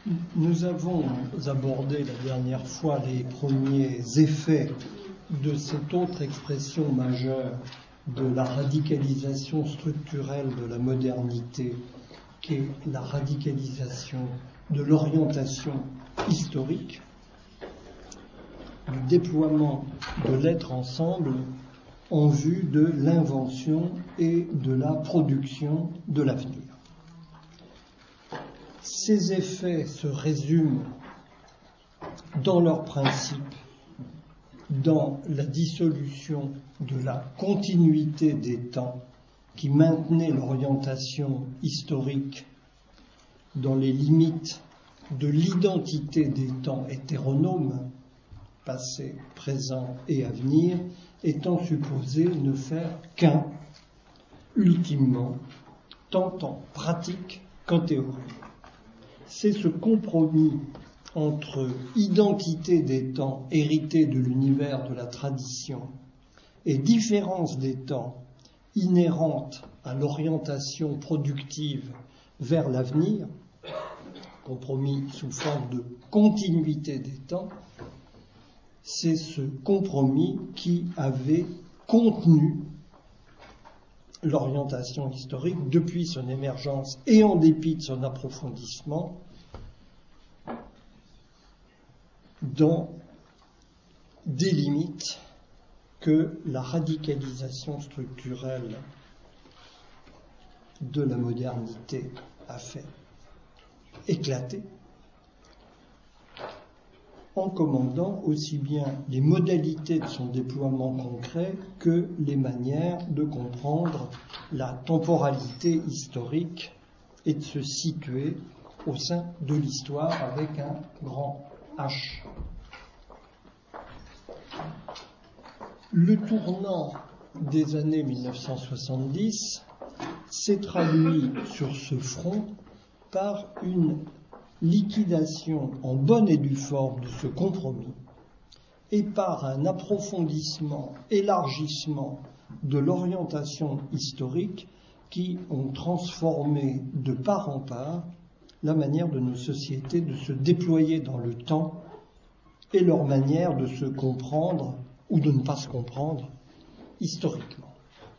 Nous avons abordé la dernière fois les premiers effets de cette autre expression majeure de la radicalisation structurelle de la modernité, qui est la radicalisation de l'orientation historique, du déploiement de l'être ensemble en vue de l'invention et de la production de l'avenir. Ces effets se résument dans leur principe dans la dissolution de la continuité des temps qui maintenait l'orientation historique dans les limites de l'identité des temps hétéronomes, passé, présent et avenir, étant supposé ne faire qu'un, ultimement, tant en pratique qu'en théorie. C'est ce compromis entre identité des temps héritée de l'univers de la tradition et différence des temps inhérente à l'orientation productive vers l'avenir, compromis sous forme de continuité des temps, c'est ce compromis qui avait contenu l'orientation historique depuis son émergence et en dépit de son approfondissement dans des limites que la radicalisation structurelle de la modernité a fait éclater, en commandant aussi bien les modalités de son déploiement concret que les manières de comprendre la temporalité historique et de se situer au sein de l'histoire avec un grand H. Le tournant des années 1970 s'est traduit sur ce front par une liquidation en bonne et due forme de ce compromis et par un approfondissement, élargissement de l'orientation historique qui ont transformé de part en part la manière de nos sociétés de se déployer dans le temps et leur manière de se comprendre ou de ne pas se comprendre historiquement.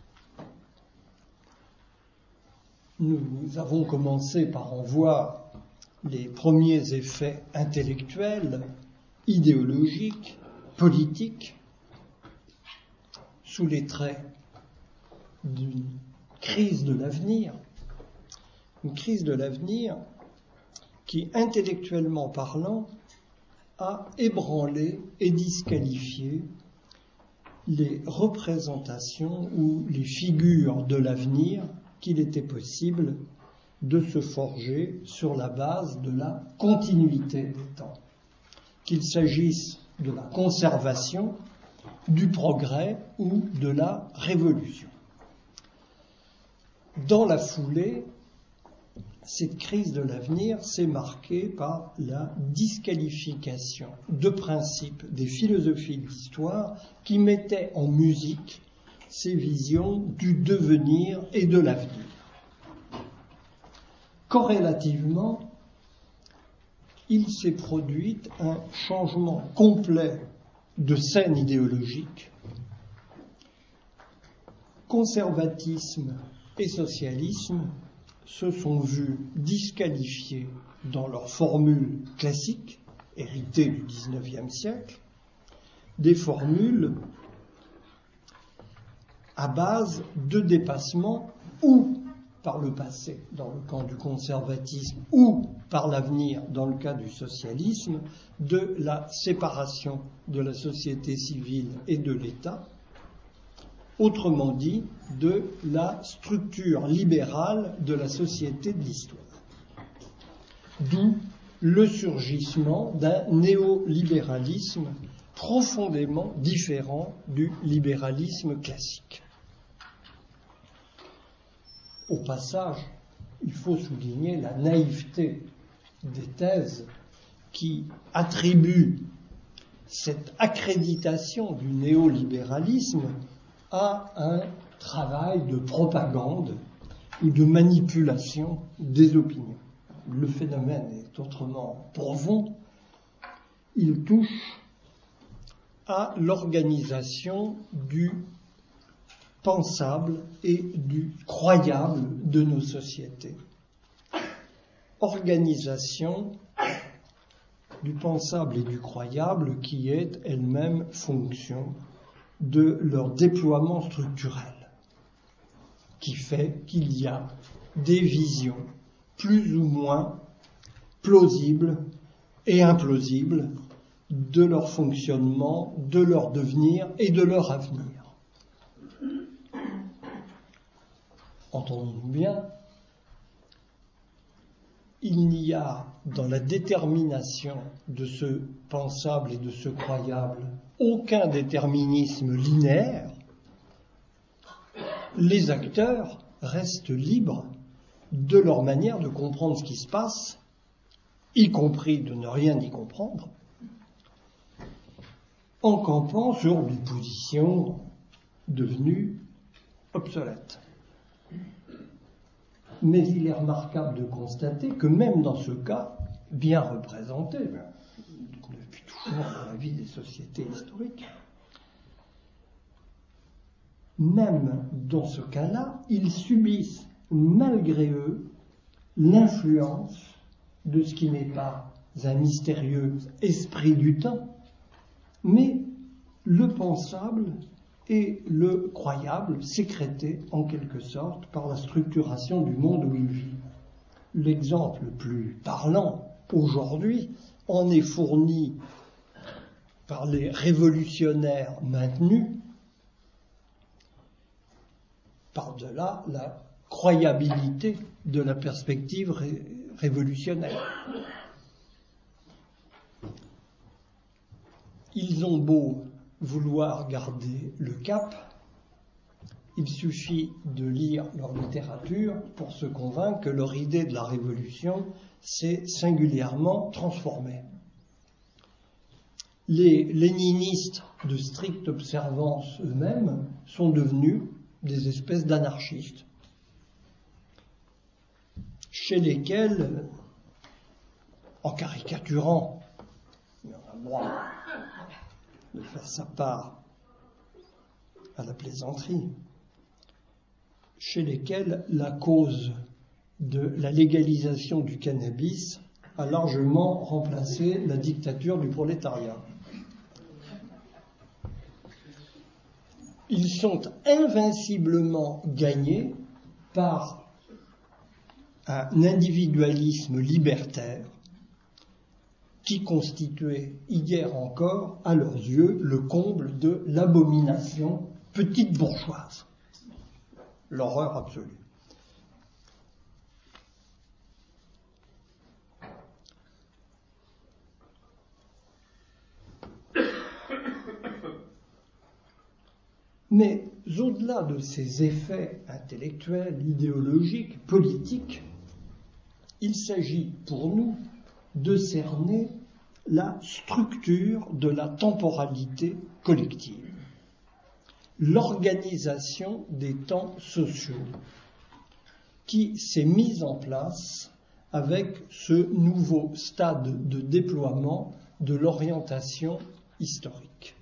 Nous avons commencé par en voir les premiers effets intellectuels, idéologiques, politiques, sous les traits d'une crise de l'avenir, une crise de l'avenir qui, intellectuellement parlant, a ébranlé et disqualifié les représentations ou les figures de l'avenir qu'il était possible de se forger sur la base de la continuité des temps, qu'il s'agisse de la conservation, du progrès ou de la révolution. Dans la foulée, cette crise de l'avenir s'est marquée par la disqualification de principe des philosophies de l'histoire qui mettaient en musique ces visions du devenir et de l'avenir. Corrélativement, il s'est produit un changement complet de scène idéologique. Conservatisme et socialisme se sont vus disqualifiés dans leurs formules classiques, héritées du XIXe siècle, des formules à base de dépassement ou par le passé dans le camp du conservatisme ou par l'avenir dans le cas du socialisme, de la séparation de la société civile et de l'État, autrement dit, de la structure libérale de la société de l'histoire. D'où le surgissement d'un néolibéralisme profondément différent du libéralisme classique. Au passage, il faut souligner la naïveté des thèses qui attribuent cette accréditation du néolibéralisme à un travail de propagande ou de manipulation des opinions. le phénomène est autrement profond. Il touche à l'organisation du pensable et du croyable de nos sociétés. Organisation du pensable et du croyable qui est elle-même fonction de leur déploiement structurel, qui fait qu'il y a des visions plus ou moins plausibles et implausibles de leur fonctionnement, de leur devenir et de leur avenir. Entendons-nous bien, il n'y a dans la détermination de ce pensable et de ce croyable aucun déterminisme linéaire. Les acteurs restent libres de leur manière de comprendre ce qui se passe, y compris de ne rien y comprendre, en campant sur des positions devenues obsolètes. Mais il est remarquable de constater que même dans ce cas, bien représenté, depuis toujours dans la vie des sociétés historiques, même dans ce cas-là, ils subissent malgré eux l'influence de ce qui n'est pas un mystérieux esprit du temps, mais le pensable et le croyable sécrété en quelque sorte par la structuration du monde où ils vivent. L'exemple le plus parlant aujourd'hui en est fourni par les révolutionnaires maintenus par-delà la croyabilité de la perspective révolutionnaire. Ils ont beau vouloir garder le cap, il suffit de lire leur littérature pour se convaincre que leur idée de la révolution s'est singulièrement transformée. Les léninistes de stricte observance eux-mêmes sont devenus des espèces d'anarchistes, chez lesquels, en caricaturant, il y en a le droit de faire sa part à la plaisanterie, chez lesquels la cause de la légalisation du cannabis a largement remplacé la dictature du prolétariat. Ils sont invinciblement gagnés par un individualisme libertaire qui constituait hier encore, à leurs yeux, le comble de l'abomination petite bourgeoise. L'horreur absolue. Mais au-delà de ces effets intellectuels, idéologiques, politiques, il s'agit pour nous de cerner la structure de la temporalité collective, l'organisation des temps sociaux qui s'est mise en place avec ce nouveau stade de déploiement de l'orientation historique.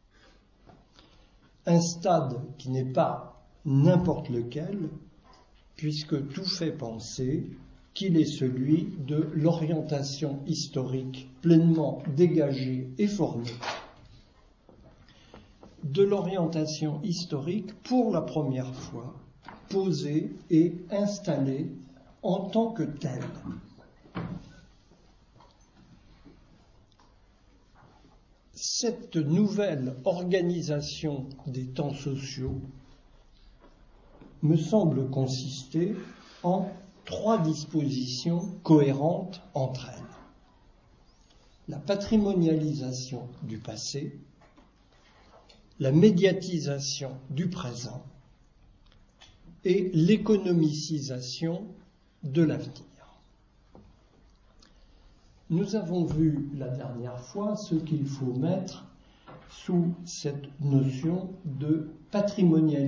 Un stade qui n'est pas n'importe lequel, puisque tout fait penser qu'il est celui de l'orientation historique pleinement dégagée et formée, de l'orientation historique pour la première fois posée et installée en tant que telle. Cette nouvelle organisation des temps sociaux me semble consister en 3 dispositions cohérentes entre elles. La patrimonialisation du passé, la médiatisation du présent et l'économicisation de l'avenir. Nous avons vu la dernière fois ce qu'il faut mettre sous cette notion de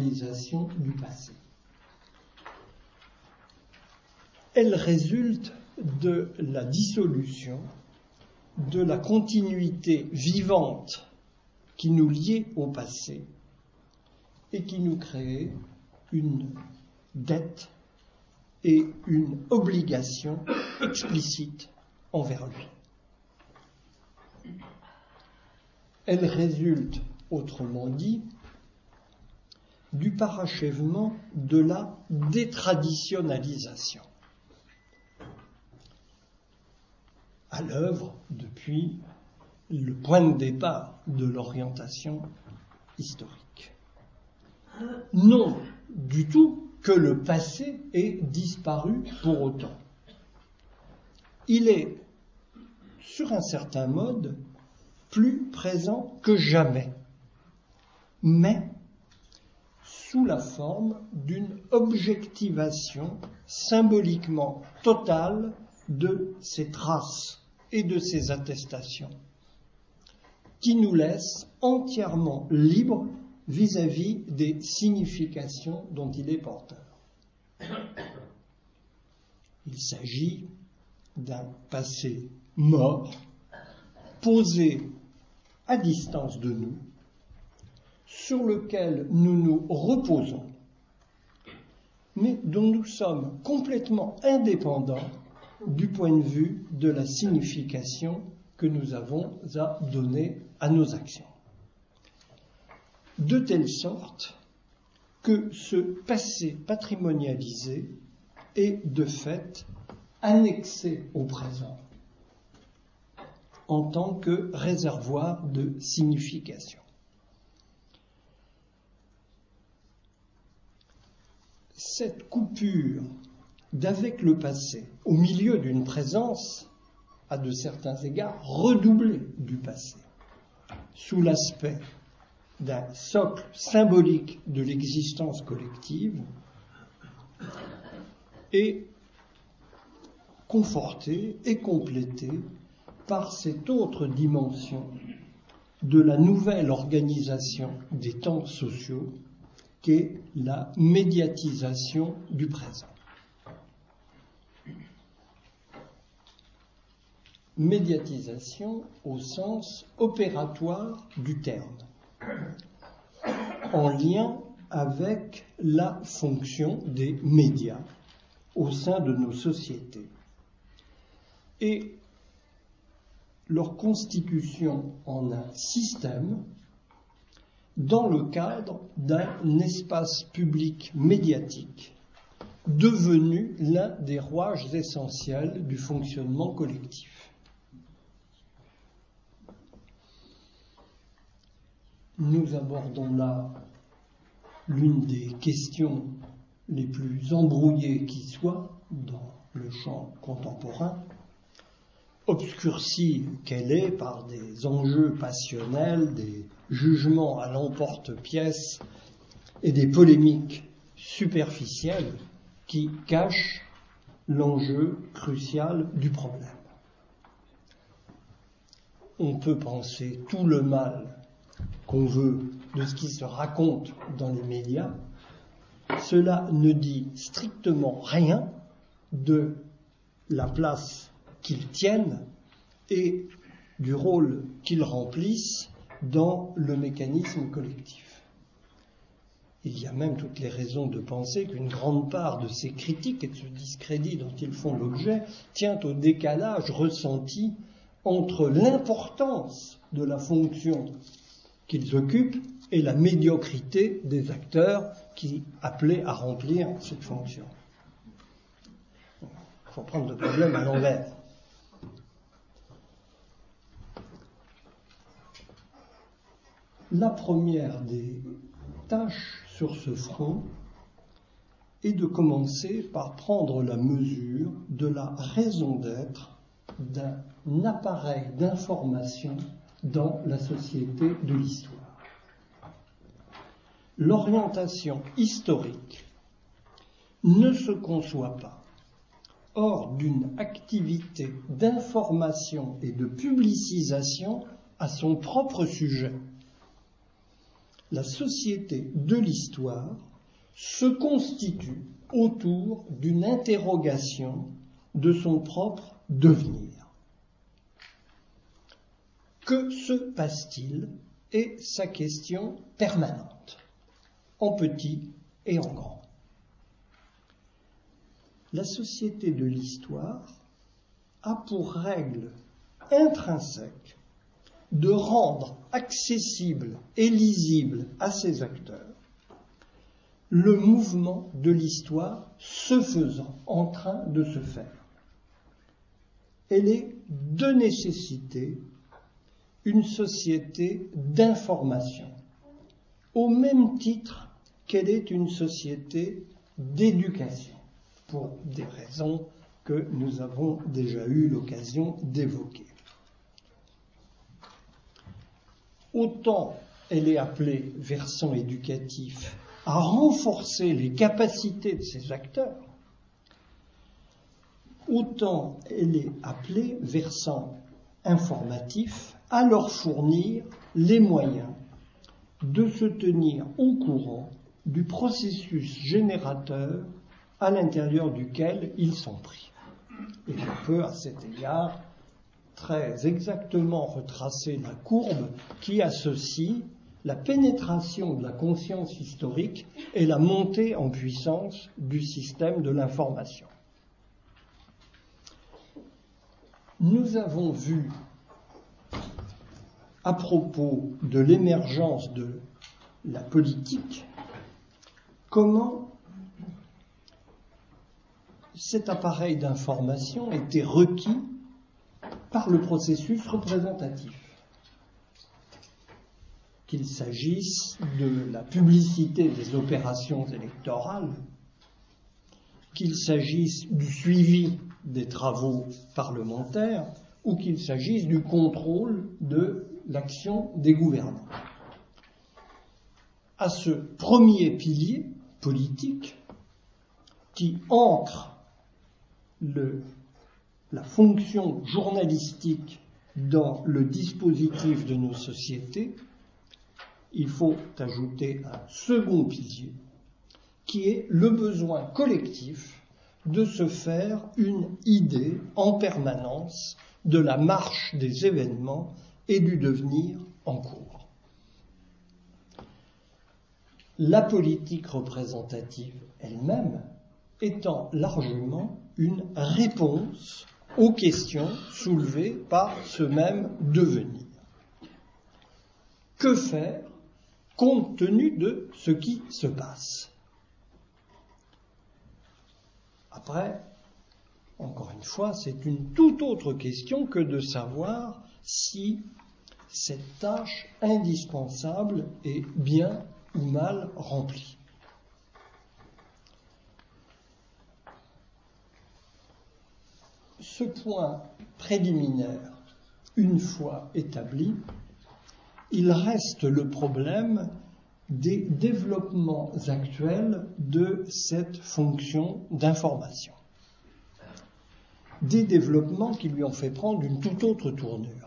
patrimonialisation du passé. Elle résulte de la dissolution, de la continuité vivante qui nous liait au passé et qui nous créait une dette et une obligation explicite envers lui. Elle résulte, autrement dit, du parachèvement de la détraditionnalisation, à l'œuvre depuis le point de départ de l'orientation historique. Non du tout que le passé ait disparu pour autant. Il est, sur un certain mode, plus présent que jamais, mais sous la forme d'une objectivation symboliquement totale de ses traces et de ses attestations, qui nous laisse entièrement libres vis-à-vis des significations dont il est porteur. Il s'agit d'un passé mort, posé à distance de nous, sur lequel nous nous reposons, mais dont nous sommes complètement indépendants du point de vue de la signification que nous avons à donner à nos actions. De telle sorte que ce passé patrimonialisé est de fait annexé au présent en tant que réservoir de signification. Cette coupure d'avec le passé, au milieu d'une présence, à de certains égards, redoublée du passé, sous l'aspect d'un socle symbolique de l'existence collective, est confortée et complétée par cette autre dimension de la nouvelle organisation des temps sociaux qu'est la médiatisation du présent. Médiatisation au sens opératoire du terme, en lien avec la fonction des médias au sein de nos sociétés et leur constitution en un système dans le cadre d'un espace public médiatique devenu l'un des rouages essentiels du fonctionnement collectif. Nous abordons là l'une des questions les plus embrouillées qui soient dans le champ contemporain, obscurcie qu'elle est par des enjeux passionnels, des jugements à l'emporte-pièce et des polémiques superficielles qui cachent l'enjeu crucial du problème. On peut penser tout le mal qu'on veut de ce qui se raconte dans les médias, cela ne dit strictement rien de la place qu'ils tiennent et du rôle qu'ils remplissent dans le mécanisme collectif. Il y a même toutes les raisons de penser qu'une grande part de ces critiques et de ce discrédit dont ils font l'objet tient au décalage ressenti entre l'importance de la fonction qu'ils occupent et la médiocrité des acteurs qui appelaient à remplir cette fonction. Il faut prendre le problème à l'envers. La première des tâches sur ce front est de commencer par prendre la mesure de la raison d'être d'un appareil d'information dans la société de l'histoire. L'orientation historique ne se conçoit pas hors d'une activité d'information et de publicisation à son propre sujet. La société de l'histoire se constitue autour d'une interrogation de son propre devenir. Que se passe-t-il est sa question permanente, en petit et en grand. La société de l'histoire a pour règle intrinsèque de rendre accessible et lisible à ses acteurs le mouvement de l'histoire se faisant, en train de se faire. Elle est de nécessité une société d'information, au même titre qu'elle est une société d'éducation, pour des raisons que nous avons déjà eu l'occasion d'évoquer. Autant elle est appelée, versant éducatif, à renforcer les capacités de ses acteurs, autant elle est appelée, versant informatif, à leur fournir les moyens de se tenir au courant du processus générateur à l'intérieur duquel ils sont pris. Et on peut, à cet égard, très exactement retracer la courbe qui associe la pénétration de la conscience historique et la montée en puissance du système de l'information. Nous avons vu, à propos de l'émergence de la politique, comment cet appareil d'information était requis par le processus représentatif. Qu'il s'agisse de la publicité des opérations électorales, qu'il s'agisse du suivi des travaux parlementaires ou qu'il s'agisse du contrôle de l'action des gouvernants. À ce premier pilier politique qui ancre la fonction journalistique dans le dispositif de nos sociétés, il faut ajouter un second pilier qui est le besoin collectif de se faire une idée en permanence de la marche des événements et du devenir en cours. La politique représentative elle-même étant largement une réponse aux questions soulevées par ce même devenir. Que faire compte tenu de ce qui se passe? Après, encore une fois, c'est une toute autre question que de savoir si cette tâche indispensable est bien ou mal remplie. Ce point préliminaire, une fois établi, il reste le problème des développements actuels de cette fonction d'information. Des développements qui lui ont fait prendre une toute autre tournure.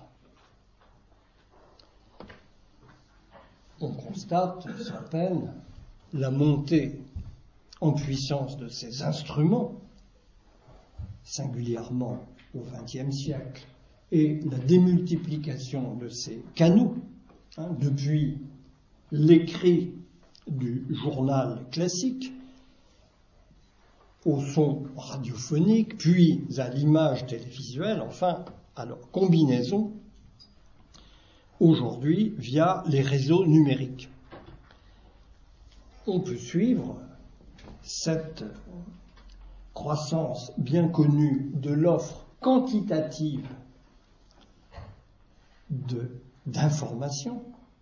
On constate sans peine la montée en puissance de ces instruments, singulièrement au XXe siècle, et la démultiplication de ces canaux, depuis l'écrit du journal classique au son radiophonique, puis à l'image télévisuelle, enfin à leur combinaison, aujourd'hui via les réseaux numériques. On peut suivre cette croissance bien connue de l'offre quantitative d'informations,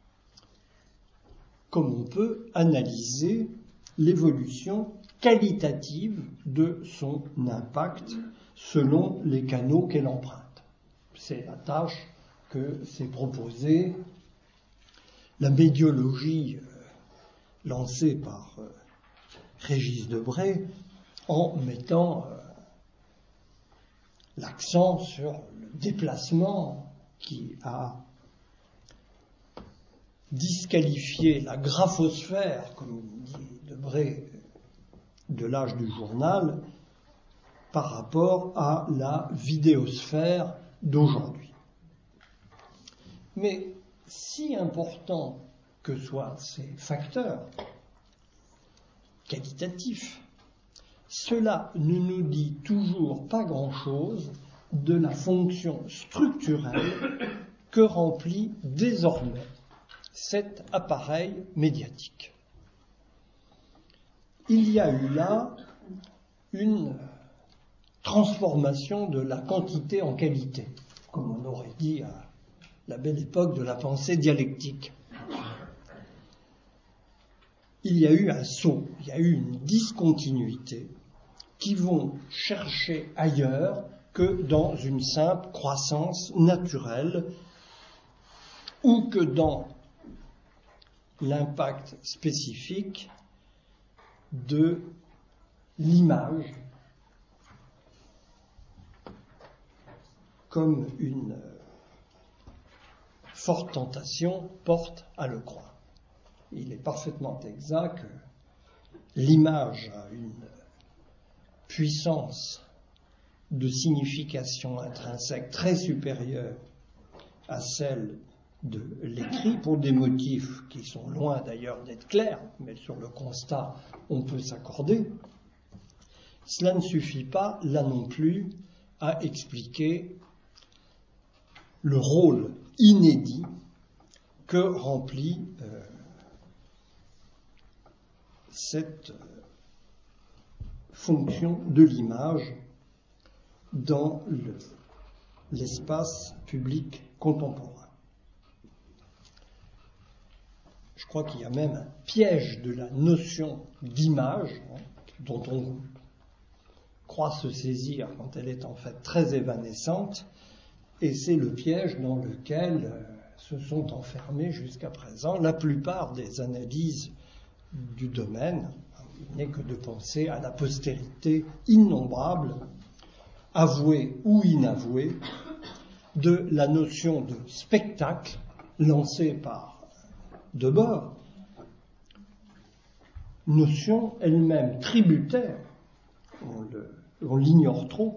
comme on peut analyser l'évolution qualitative de son impact selon les canaux qu'elle emprunte. C'est la tâche que s'est proposée la médiologie lancée par Régis Debray en mettant l'accent sur le déplacement qui a disqualifié la graphosphère, comme dit Debray, de l'âge du journal, par rapport à la vidéosphère d'aujourd'hui. Mais si importants que soient ces facteurs qualitatifs, cela ne nous dit toujours pas grand-chose de la fonction structurelle que remplit désormais cet appareil médiatique. Il y a eu là une transformation de la quantité en qualité, comme on aurait dit à la belle époque de la pensée dialectique. Il y a eu un saut, il y a eu une discontinuité qui vont chercher ailleurs que dans une simple croissance naturelle ou que dans l'impact spécifique de l'image comme une forte tentation porte à le croire. Il est parfaitement exact que l'image a une puissance de signification intrinsèque très supérieure à celle de l'écrit, pour des motifs qui sont loin d'ailleurs d'être clairs, mais sur le constat on peut s'accorder. Cela ne suffit pas, là non plus, à expliquer le rôle inédit que remplit cette fonction de l'image dans l'espace public contemporain. Je crois qu'il y a même un piège de la notion d'image, dont on croit se saisir quand elle est en fait très évanescente, et c'est le piège dans lequel se sont enfermés jusqu'à présent la plupart des analyses du domaine. Il n'est que de penser à la postérité innombrable, avouée ou inavouée, de la notion de spectacle lancée par Debord, notion elle-même tributaire, on l'ignore trop,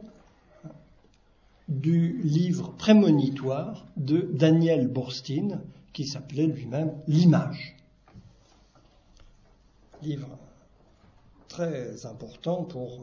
du livre prémonitoire de Daniel Boorstin, qui s'appelait lui-même L'image. Livre très important pour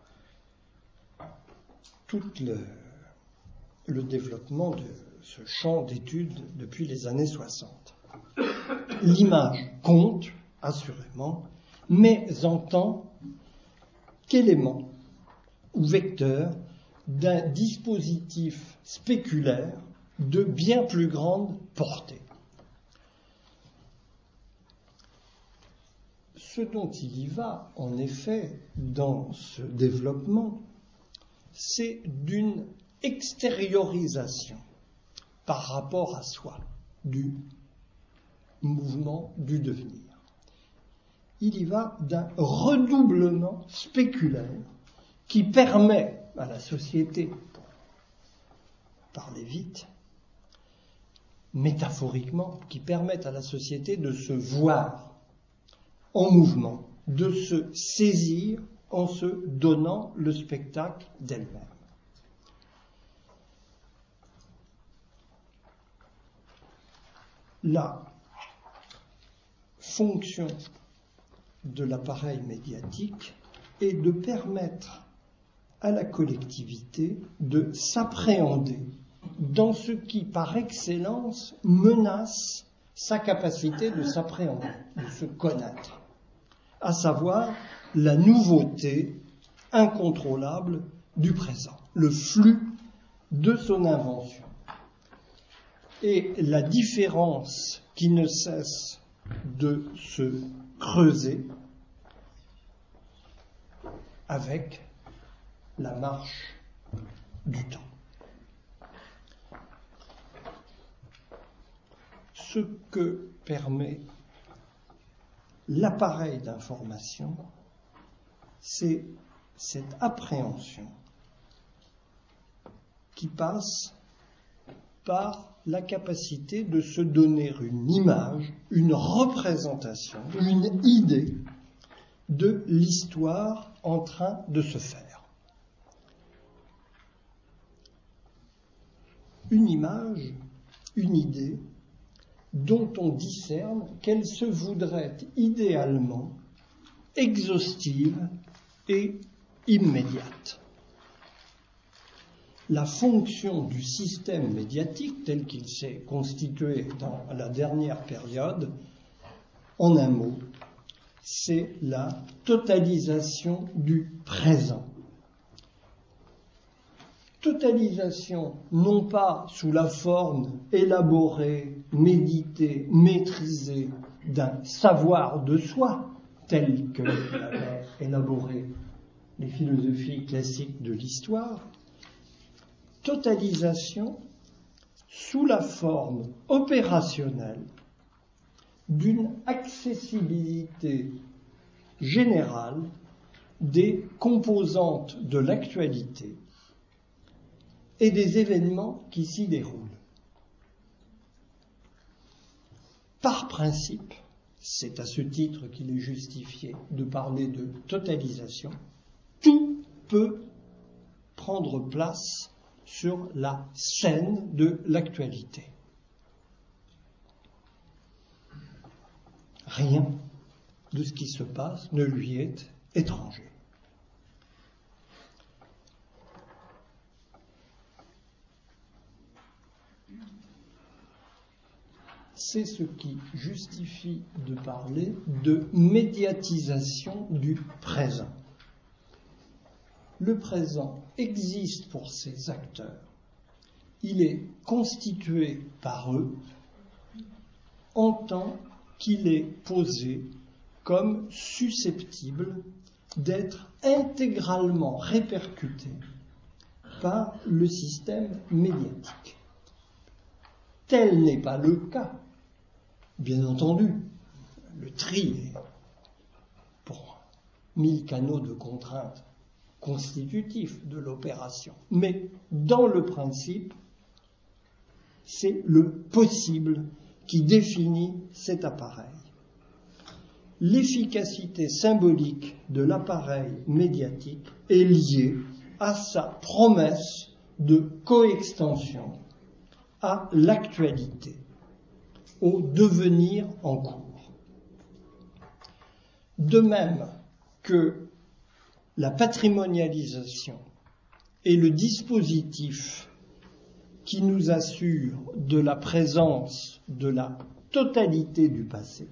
tout le développement de ce champ d'études depuis les années 60. L'image compte, assurément, mais en tant qu'élément ou vecteur d'un dispositif spéculaire de bien plus grande portée. Ce dont il y va, en effet, dans ce développement, c'est d'une extériorisation par rapport à soi du mouvement du devenir. Il y va d'un redoublement spéculaire qui permet à la société, pour parler vite, métaphoriquement, qui permet à la société de se voir en mouvement, de se saisir en se donnant le spectacle d'elle-même. La fonction de l'appareil médiatique est de permettre à la collectivité de s'appréhender dans ce qui, par excellence, menace sa capacité de s'appréhender, de se connaître, à savoir la nouveauté incontrôlable du présent, le flux de son invention. Et la différence qui ne cesse de se creuser avec la marche du temps. Ce que permet l'appareil d'information, c'est cette appréhension qui passe par la capacité de se donner une image, une représentation, une idée de l'histoire en train de se faire. une image, une idée, dont on discerne qu'elle se voudrait idéalement exhaustive et immédiate. La fonction du système médiatique tel qu'il s'est constitué dans la dernière période, en un mot, c'est la totalisation du présent. Totalisation non pas sous la forme élaborée, méditée, maîtrisée d'un savoir de soi, tel que l'avaient élaboré les philosophies classiques de l'histoire, totalisation sous la forme opérationnelle d'une accessibilité générale des composantes de l'actualité et des événements qui s'y déroulent. Par principe, c'est à ce titre qu'il est justifié de parler de totalisation, tout peut prendre place sur la scène de l'actualité. Rien de ce qui se passe ne lui est étranger. C'est ce qui justifie de parler de médiatisation du présent. Le présent existe pour ses acteurs. Il est constitué par eux en tant qu'il est posé comme susceptible d'être intégralement répercuté par le système médiatique. Tel n'est pas le cas. Bien entendu, le tri est, pour 1000 canaux de contraintes, constitutif de l'opération. Mais dans le principe, c'est le possible qui définit cet appareil. L'efficacité symbolique de l'appareil médiatique est liée à sa promesse de coextension à l'actualité, au devenir en cours. De même que la patrimonialisation est le dispositif qui nous assure de la présence de la totalité du passé,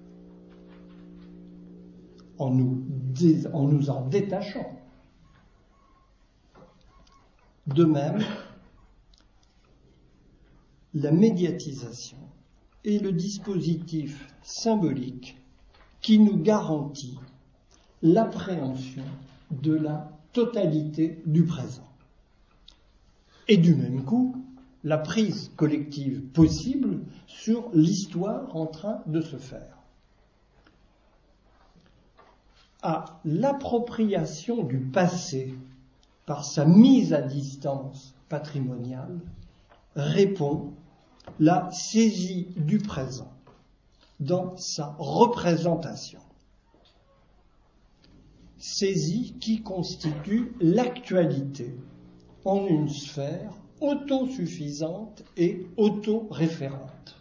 en nous en détachant. De même, la médiatisation est le dispositif symbolique qui nous garantit l'appréhension de la totalité du présent. Et du même coup, la prise collective possible sur l'histoire en train de se faire. À l'appropriation du passé par sa mise à distance patrimoniale répond la saisie du présent dans sa représentation. Saisie qui constitue l'actualité en une sphère autosuffisante et autoréférente.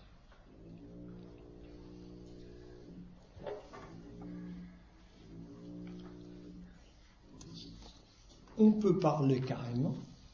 On peut parler carrément,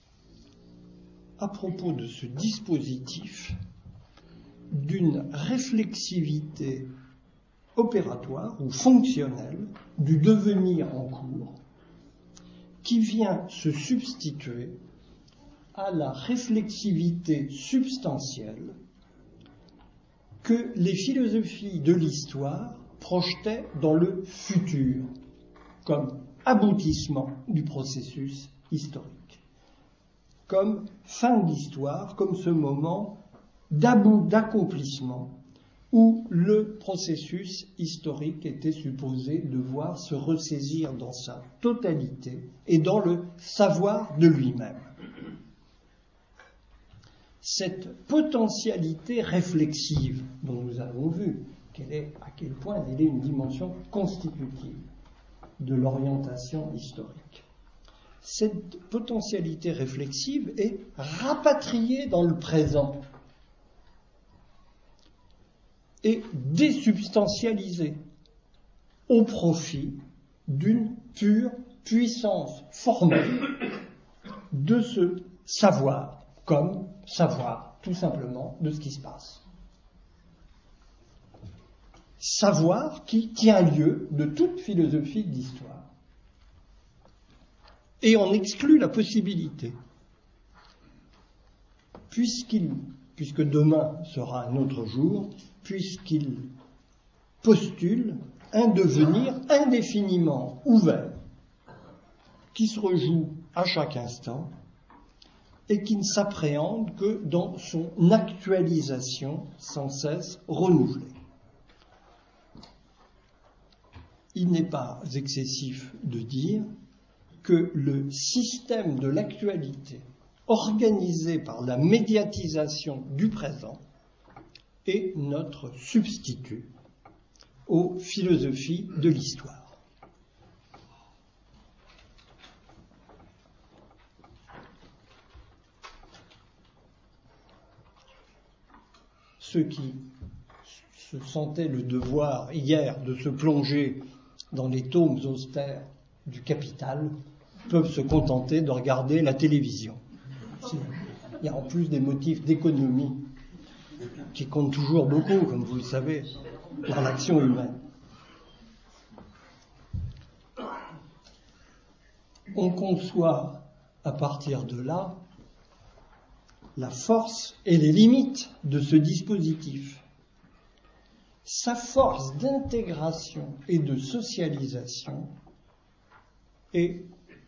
à propos de ce dispositif, d'une réflexivité opératoire ou fonctionnelle du devenir en cours qui vient se substituer à la réflexivité substantielle que les philosophies de l'histoire projetaient dans le futur comme aboutissement du processus historique, comme fin de l'histoire, comme ce moment d'accomplissement où le processus historique était supposé devoir se ressaisir dans sa totalité et dans le savoir de lui-même. Cette potentialité réflexive dont nous avons vu à quel point elle est une dimension constitutive de l'orientation historique, cette potentialité réflexive est rapatriée dans le présent et désubstantialisée au profit d'une pure puissance formelle de ce savoir, comme savoir tout simplement de ce qui se passe. Savoir qui tient lieu de toute philosophie de l'histoire. Et on exclut la possibilité, puisque demain sera un autre jour, puisqu'il postule un devenir indéfiniment ouvert, qui se rejoue à chaque instant et qui ne s'appréhende que dans son actualisation sans cesse renouvelée. Il n'est pas excessif de dire que le système de l'actualité, organisé par la médiatisation du présent, est notre substitut aux philosophies de l'histoire. Ceux qui se sentaient le devoir hier de se plonger dans les tomes austères du Capital peuvent se contenter de regarder la télévision. Il y a en plus des motifs d'économie qui comptent toujours beaucoup, comme vous le savez, dans l'action humaine. On conçoit à partir de là la force et les limites de ce dispositif. Sa force d'intégration et de socialisation est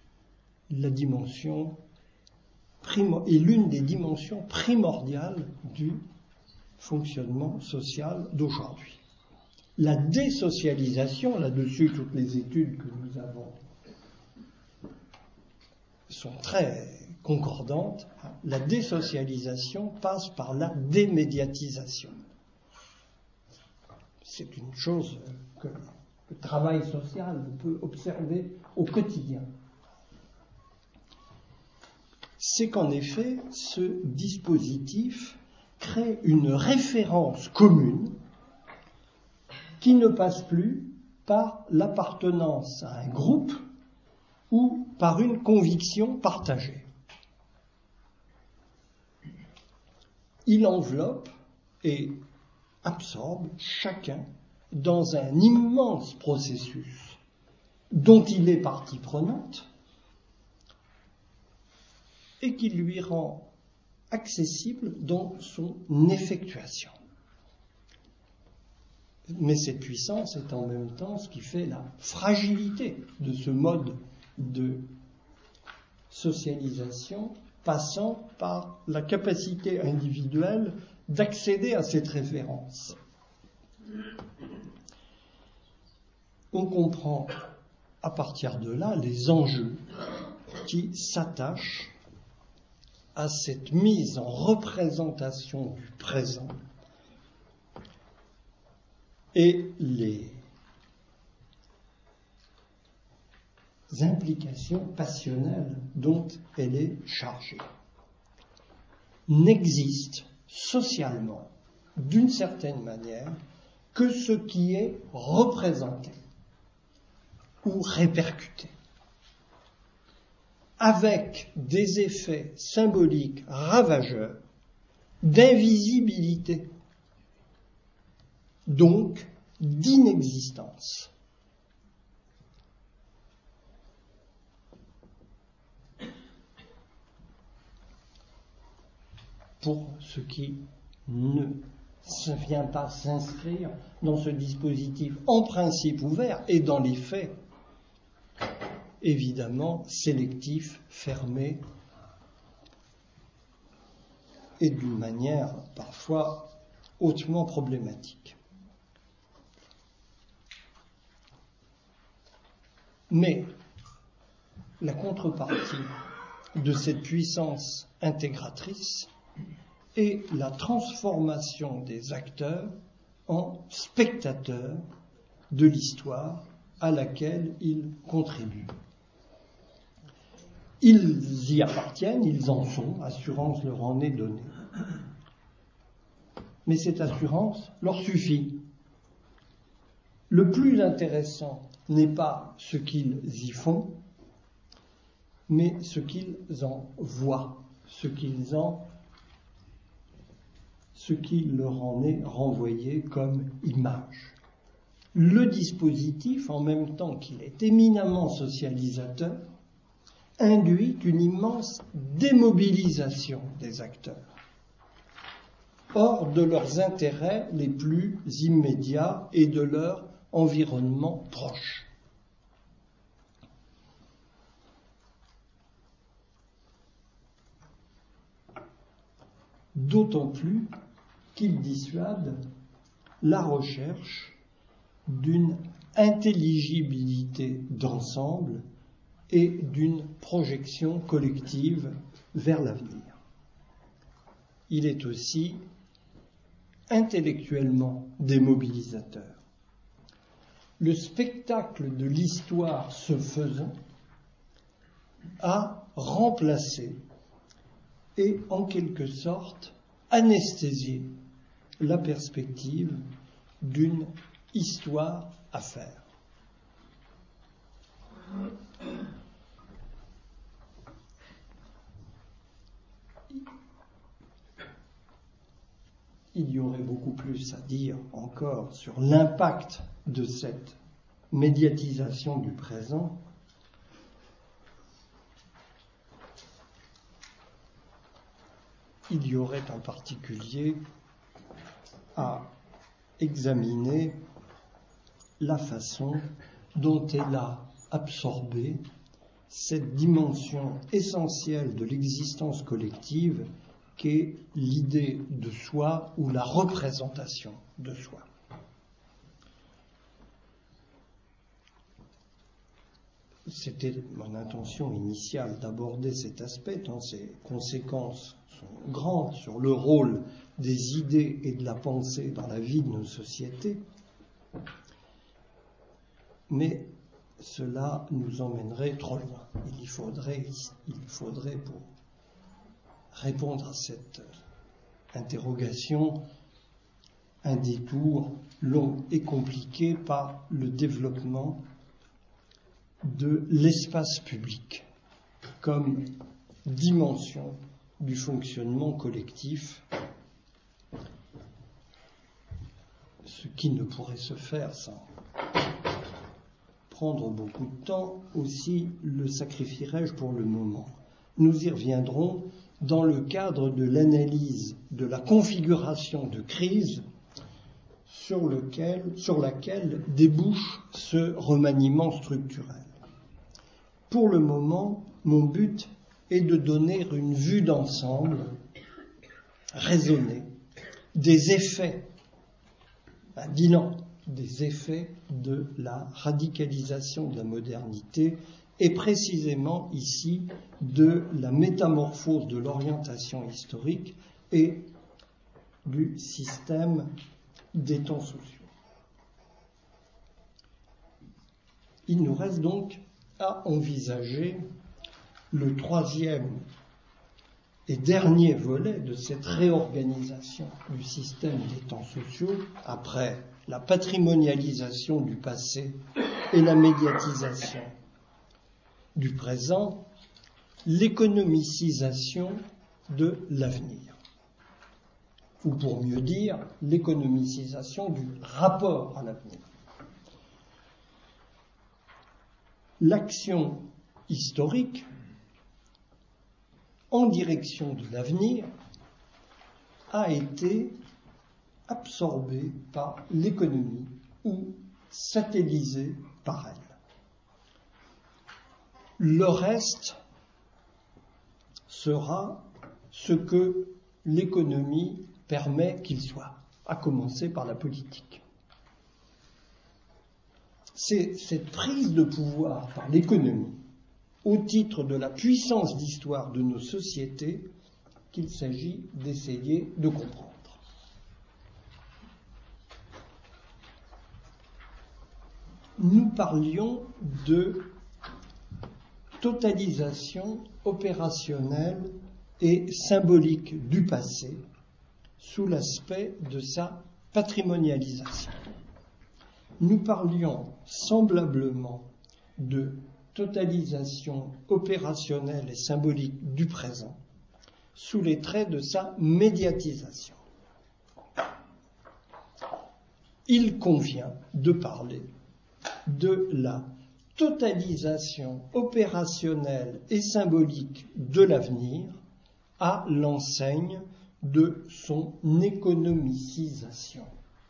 l'une des dimensions primordiales du fonctionnement social d'aujourd'hui. La désocialisation, là-dessus toutes les études que nous avons sont très concordantes, la désocialisation passe par la démédiatisation. C'est une chose que le travail social peut observer au quotidien. C'est qu'en effet, ce dispositif crée une référence commune qui ne passe plus par l'appartenance à un groupe ou par une conviction partagée. Il enveloppe et absorbe chacun dans un immense processus dont il est partie prenante et qui lui rend accessible dans son effectuation. Mais cette puissance est en même temps ce qui fait la fragilité de ce mode de socialisation passant par la capacité individuelle d'accéder à cette référence. On comprend à partir de là les enjeux qui s'attachent à cette mise en représentation du présent et les implications passionnelles dont elle est chargée. N'existe socialement, d'une certaine manière, que ce qui est représenté ou répercuté, avec des effets symboliques ravageurs d'invisibilité, donc d'inexistence. Pour ce qui ne vient pas s'inscrire dans ce dispositif en principe ouvert et dans les faits évidemment sélectif, fermé et d'une manière parfois hautement problématique. Mais la contrepartie de cette puissance intégratrice est la transformation des acteurs en spectateurs de l'histoire à laquelle ils contribuent. Ils y appartiennent, ils en sont, assurance leur en est donnée. Mais cette assurance leur suffit. Le plus intéressant n'est pas ce qu'ils y font, mais ce qu'ils en voient, ce qui leur en est renvoyé comme image. Le dispositif, en même temps qu'il est éminemment socialisateur, induit une immense démobilisation des acteurs, hors de leurs intérêts les plus immédiats et de leur environnement proche. D'autant plus qu'il dissuade la recherche d'une intelligibilité d'ensemble et d'une projection collective vers l'avenir. Il est aussi intellectuellement démobilisateur. Le spectacle de l'histoire se faisant a remplacé et en quelque sorte anesthésié la perspective d'une histoire à faire. Il y aurait beaucoup plus à dire encore sur l'impact de cette médiatisation du présent. Il y aurait en particulier à examiner la façon dont elle a absorbé cette dimension essentielle de l'existence collective qu'est l'idée de soi ou la représentation de soi. C'était mon intention initiale d'aborder cet aspect, tant ses conséquences sont grandes sur le rôle des idées et de la pensée dans la vie de nos sociétés. Mais cela nous emmènerait trop loin. Il faudrait pour répondre à cette interrogation un détour long et compliqué par le développement de l'espace public comme dimension du fonctionnement collectif, ce qui ne pourrait se faire sans prendre beaucoup de temps. Aussi le sacrifierai-je pour le moment. Nous y reviendrons dans le cadre de l'analyse de la configuration de crise sur laquelle débouche ce remaniement structurel. Pour le moment, mon but est de donner une vue d'ensemble raisonnée des effets, un bilan des effets de la radicalisation de la modernité et précisément ici de la métamorphose de l'orientation historique et du système des temps sociaux. Il nous reste donc à envisager le troisième et dernier volet de cette réorganisation du système des temps sociaux, après la patrimonialisation du passé et la médiatisation du présent, l'économicisation de l'avenir. Ou pour mieux dire, l'économicisation du rapport à l'avenir. L'action historique en direction de l'avenir a été absorbée par l'économie ou satellisée par elle. Le reste sera ce que l'économie permet qu'il soit, à commencer par la politique. C'est cette prise de pouvoir par l'économie, au titre de la puissance d'histoire de nos sociétés, qu'il s'agit d'essayer de comprendre. Nous parlions de totalisation opérationnelle et symbolique du passé sous l'aspect de sa patrimonialisation. Nous parlions semblablement de totalisation opérationnelle et symbolique du présent sous les traits de sa médiatisation. Il convient de parler de la totalisation opérationnelle et symbolique de l'avenir à l'enseigne de son économicisation.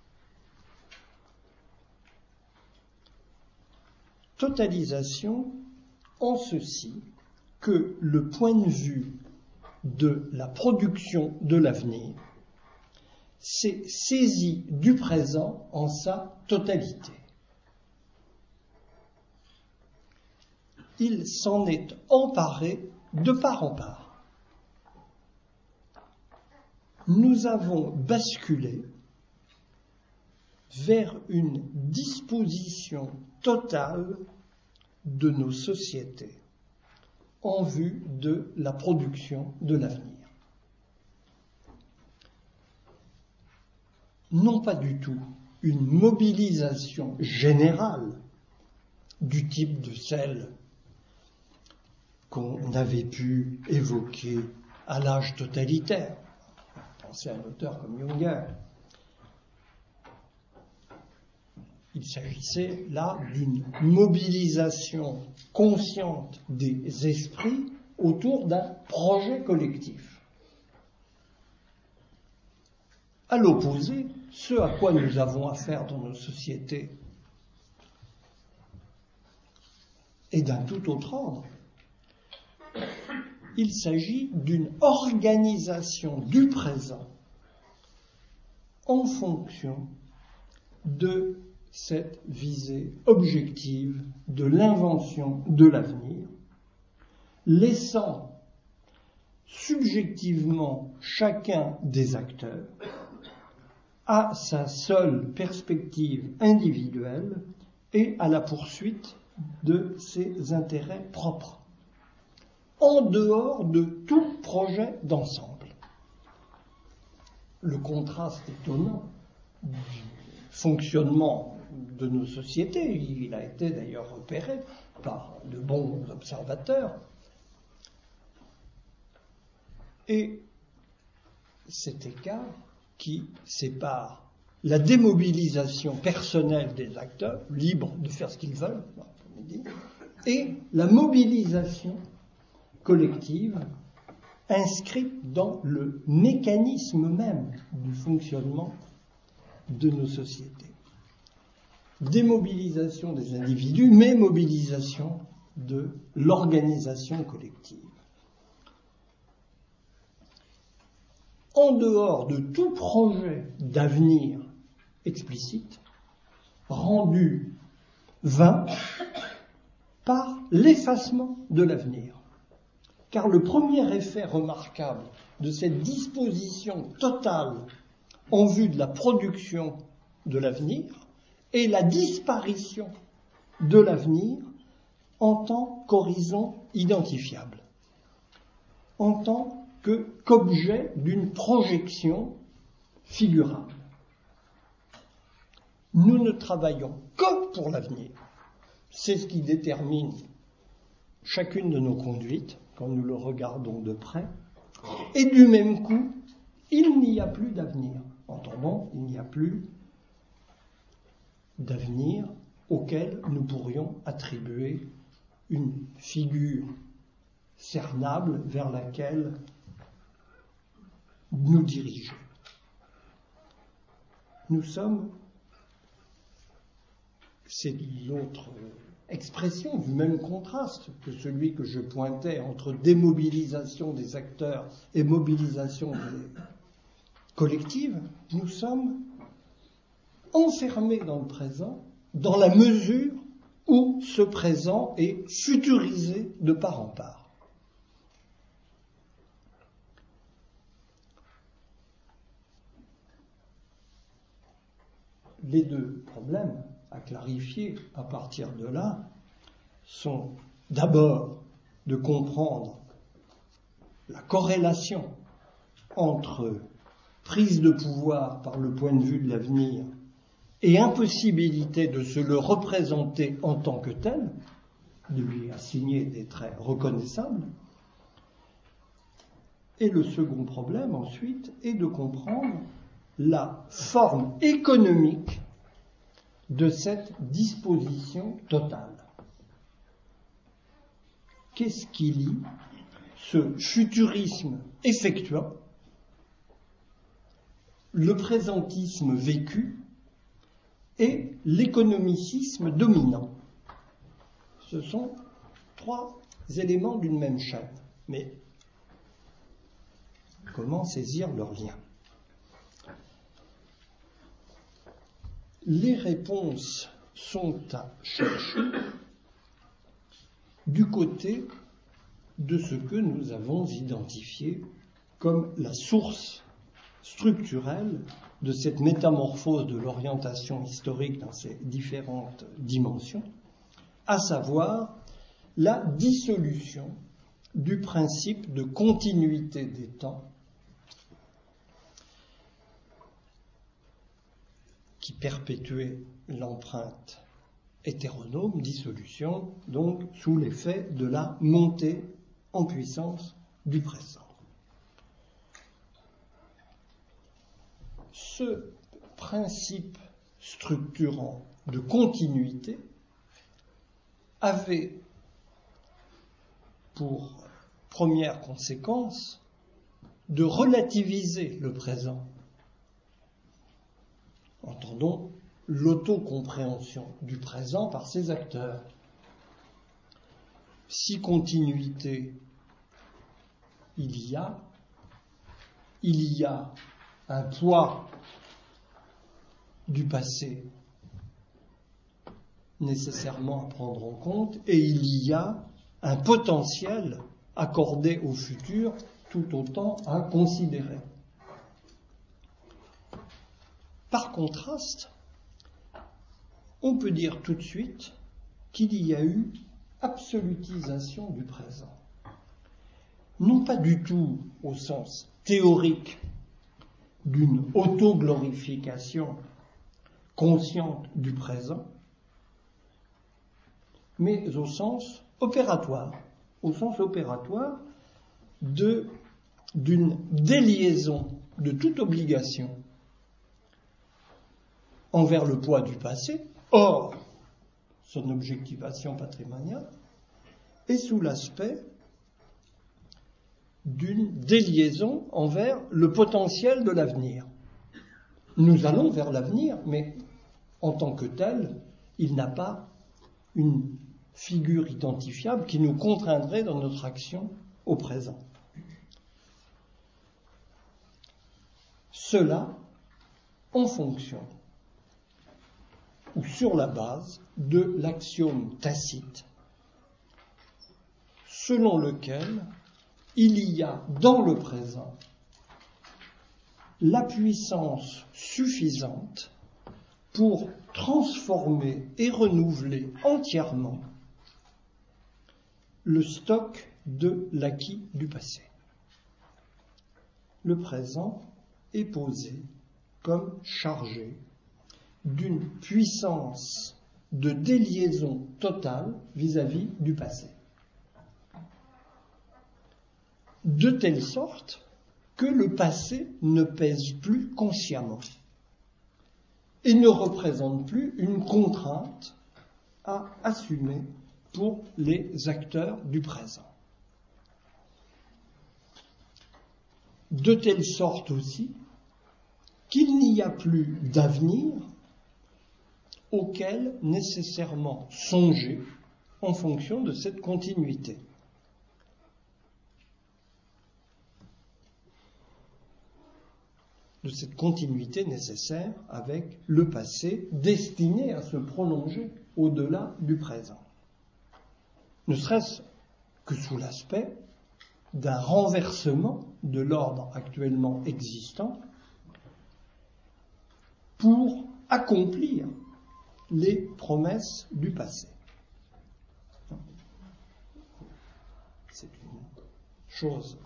Totalisation en ceci que le point de vue de la production de l'avenir s'est saisi du présent en sa totalité. Il s'en est emparé de part en part. Nous avons basculé vers une disposition totale de nos sociétés en vue de la production de l'avenir. Non pas du tout une mobilisation générale du type de celle qu'on avait pu évoquer à l'âge totalitaire. Pensez à un auteur comme Junger. Il s'agissait là d'une mobilisation consciente des esprits autour d'un projet collectif. À l'opposé, ce à quoi nous avons affaire dans nos sociétés est d'un tout autre ordre. Il s'agit d'une organisation du présent en fonction de cette visée objective de l'invention de l'avenir, laissant subjectivement chacun des acteurs à sa seule perspective individuelle et à la poursuite de ses intérêts propres, en dehors de tout projet d'ensemble. Le contraste étonnant du fonctionnement de nos sociétés, il a été d'ailleurs repéré par de bons observateurs, et cet écart qui sépare la démobilisation personnelle des acteurs, libres de faire ce qu'ils veulent, et la mobilisation collective inscrite dans le mécanisme même du fonctionnement de nos sociétés. Démobilisation des individus, mais mobilisation de l'organisation collective. En dehors de tout projet d'avenir explicite, rendu vain par l'effacement de l'avenir. Car le premier effet remarquable de cette disposition totale en vue de la production de l'avenir est la disparition de l'avenir en tant qu'horizon identifiable, en tant qu'objet d'une projection figurable. Nous ne travaillons que pour l'avenir. C'est ce qui détermine chacune de nos conduites quand nous le regardons de près. Et du même coup, il n'y a plus d'avenir. Entendons, il n'y a plus d'avenir auquel nous pourrions attribuer une figure cernable vers laquelle nous diriger. Nous sommes, c'est l'autre expression du même contraste que celui que je pointais entre démobilisation des acteurs et mobilisation collective, nous sommes enfermés dans le présent dans la mesure où ce présent est futurisé de part en part. Les deux problèmes à clarifier à partir de là sont d'abord de comprendre la corrélation entre prise de pouvoir par le point de vue de l'avenir et impossibilité de se le représenter en tant que tel, de lui assigner des traits reconnaissables. Et le second problème, ensuite, est de comprendre la forme économique de cette disposition totale. Qu'est-ce qui lie ce futurisme effectuant, le présentisme vécu et l'économicisme dominant? Ce sont trois éléments d'une même chaîne. Mais comment saisir leur lien? Les réponses sont à chercher du côté de ce que nous avons identifié comme la source structurelle de cette métamorphose de l'orientation historique dans ses différentes dimensions, à savoir la dissolution du principe de continuité des temps qui perpétuait l'empreinte hétéronome, dissolution, donc sous l'effet de la montée en puissance du présent. Ce principe structurant de continuité avait pour première conséquence de relativiser le présent. Entendons l'autocompréhension du présent par ses acteurs. Si continuité il y a un poids du passé nécessairement à prendre en compte et il y a un potentiel accordé au futur tout autant à considérer. Par contraste, on peut dire tout de suite qu'il y a eu absolutisation du présent. Non pas du tout au sens théorique d'une autoglorification consciente du présent, mais au sens opératoire d'une déliaison de toute obligation envers le poids du passé, hors son objectivation patrimoniale, et sous l'aspect d'une déliaison envers le potentiel de l'avenir. Nous allons vers l'avenir, mais en tant que tel, il n'a pas une figure identifiable qui nous contraindrait dans notre action au présent. Cela en fonction ou sur la base de l'axiome tacite selon lequel il y a dans le présent la puissance suffisante pour transformer et renouveler entièrement le stock de l'acquis du passé. Le présent est posé comme chargé d'une puissance de déliaison totale vis-à-vis du passé. De telle sorte que le passé ne pèse plus consciemment et ne représente plus une contrainte à assumer pour les acteurs du présent. De telle sorte aussi qu'il n'y a plus d'avenir auquel nécessairement songer en fonction de cette continuité. De cette continuité nécessaire avec le passé destiné à se prolonger au-delà du présent. Ne serait-ce que sous l'aspect d'un renversement de l'ordre actuellement existant pour accomplir les promesses du passé. chose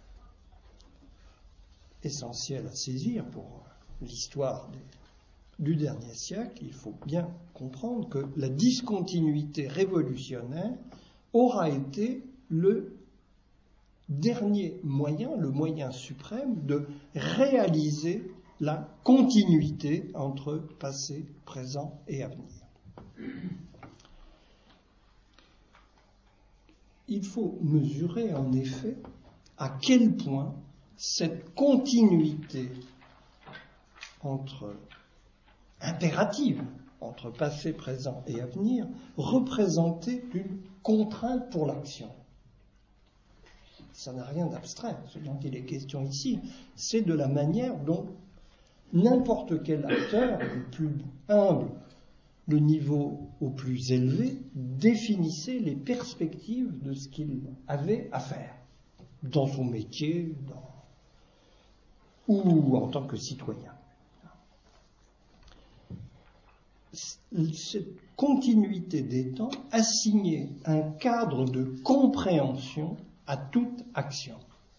essentielle à saisir pour l'histoire du dernier siècle, il faut bien comprendre que la discontinuité révolutionnaire aura été le dernier moyen, le moyen suprême de réaliser la continuité entre passé, présent et avenir. Il faut mesurer en effet à quel point cette continuité impérative entre passé, présent et avenir représentait une contrainte pour l'action. Ça n'a rien d'abstrait, ce dont il est question ici, c'est de la manière dont n'importe quel acteur, le plus humble, le niveau au plus élevé, définissait les perspectives de ce qu'il avait à faire, dans son métier, ou en tant que citoyen. Cette continuité des temps assignait un cadre de compréhension à toute action.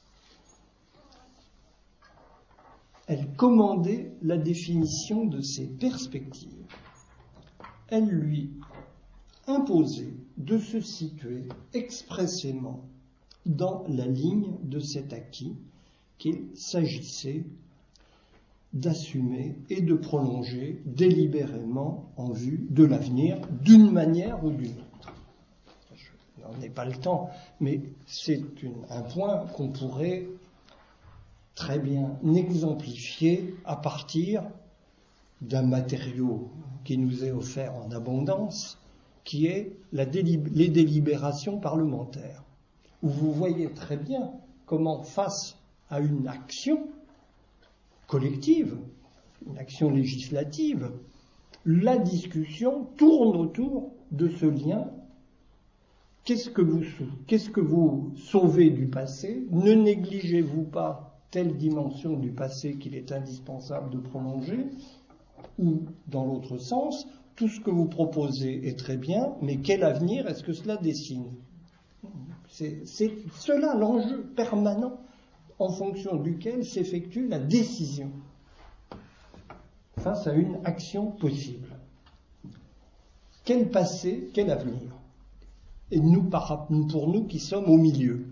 Elle commandait la définition de ses perspectives. Elle lui imposait de se situer expressément dans la ligne de cet acquis qu'il s'agissait d'assumer et de prolonger délibérément en vue de l'avenir d'une manière ou d'une autre. Je n'en ai pas le temps, mais c'est un point qu'on pourrait très bien exemplifier à partir d'un matériau qui nous est offert en abondance, qui est les délibérations parlementaires, où vous voyez très bien comment, face à une action collective, une action législative, la discussion tourne autour de ce lien. Qu'est-ce que vous sauvez du passé? Ne négligez-vous pas telle dimension du passé qu'il est indispensable de prolonger? Ou, dans l'autre sens, tout ce que vous proposez est très bien, mais quel avenir est-ce que cela dessine? C'est cela l'enjeu permanent en fonction duquel s'effectue la décision face à une action possible. Quel passé, quel avenir? Et pour nous qui sommes au milieu.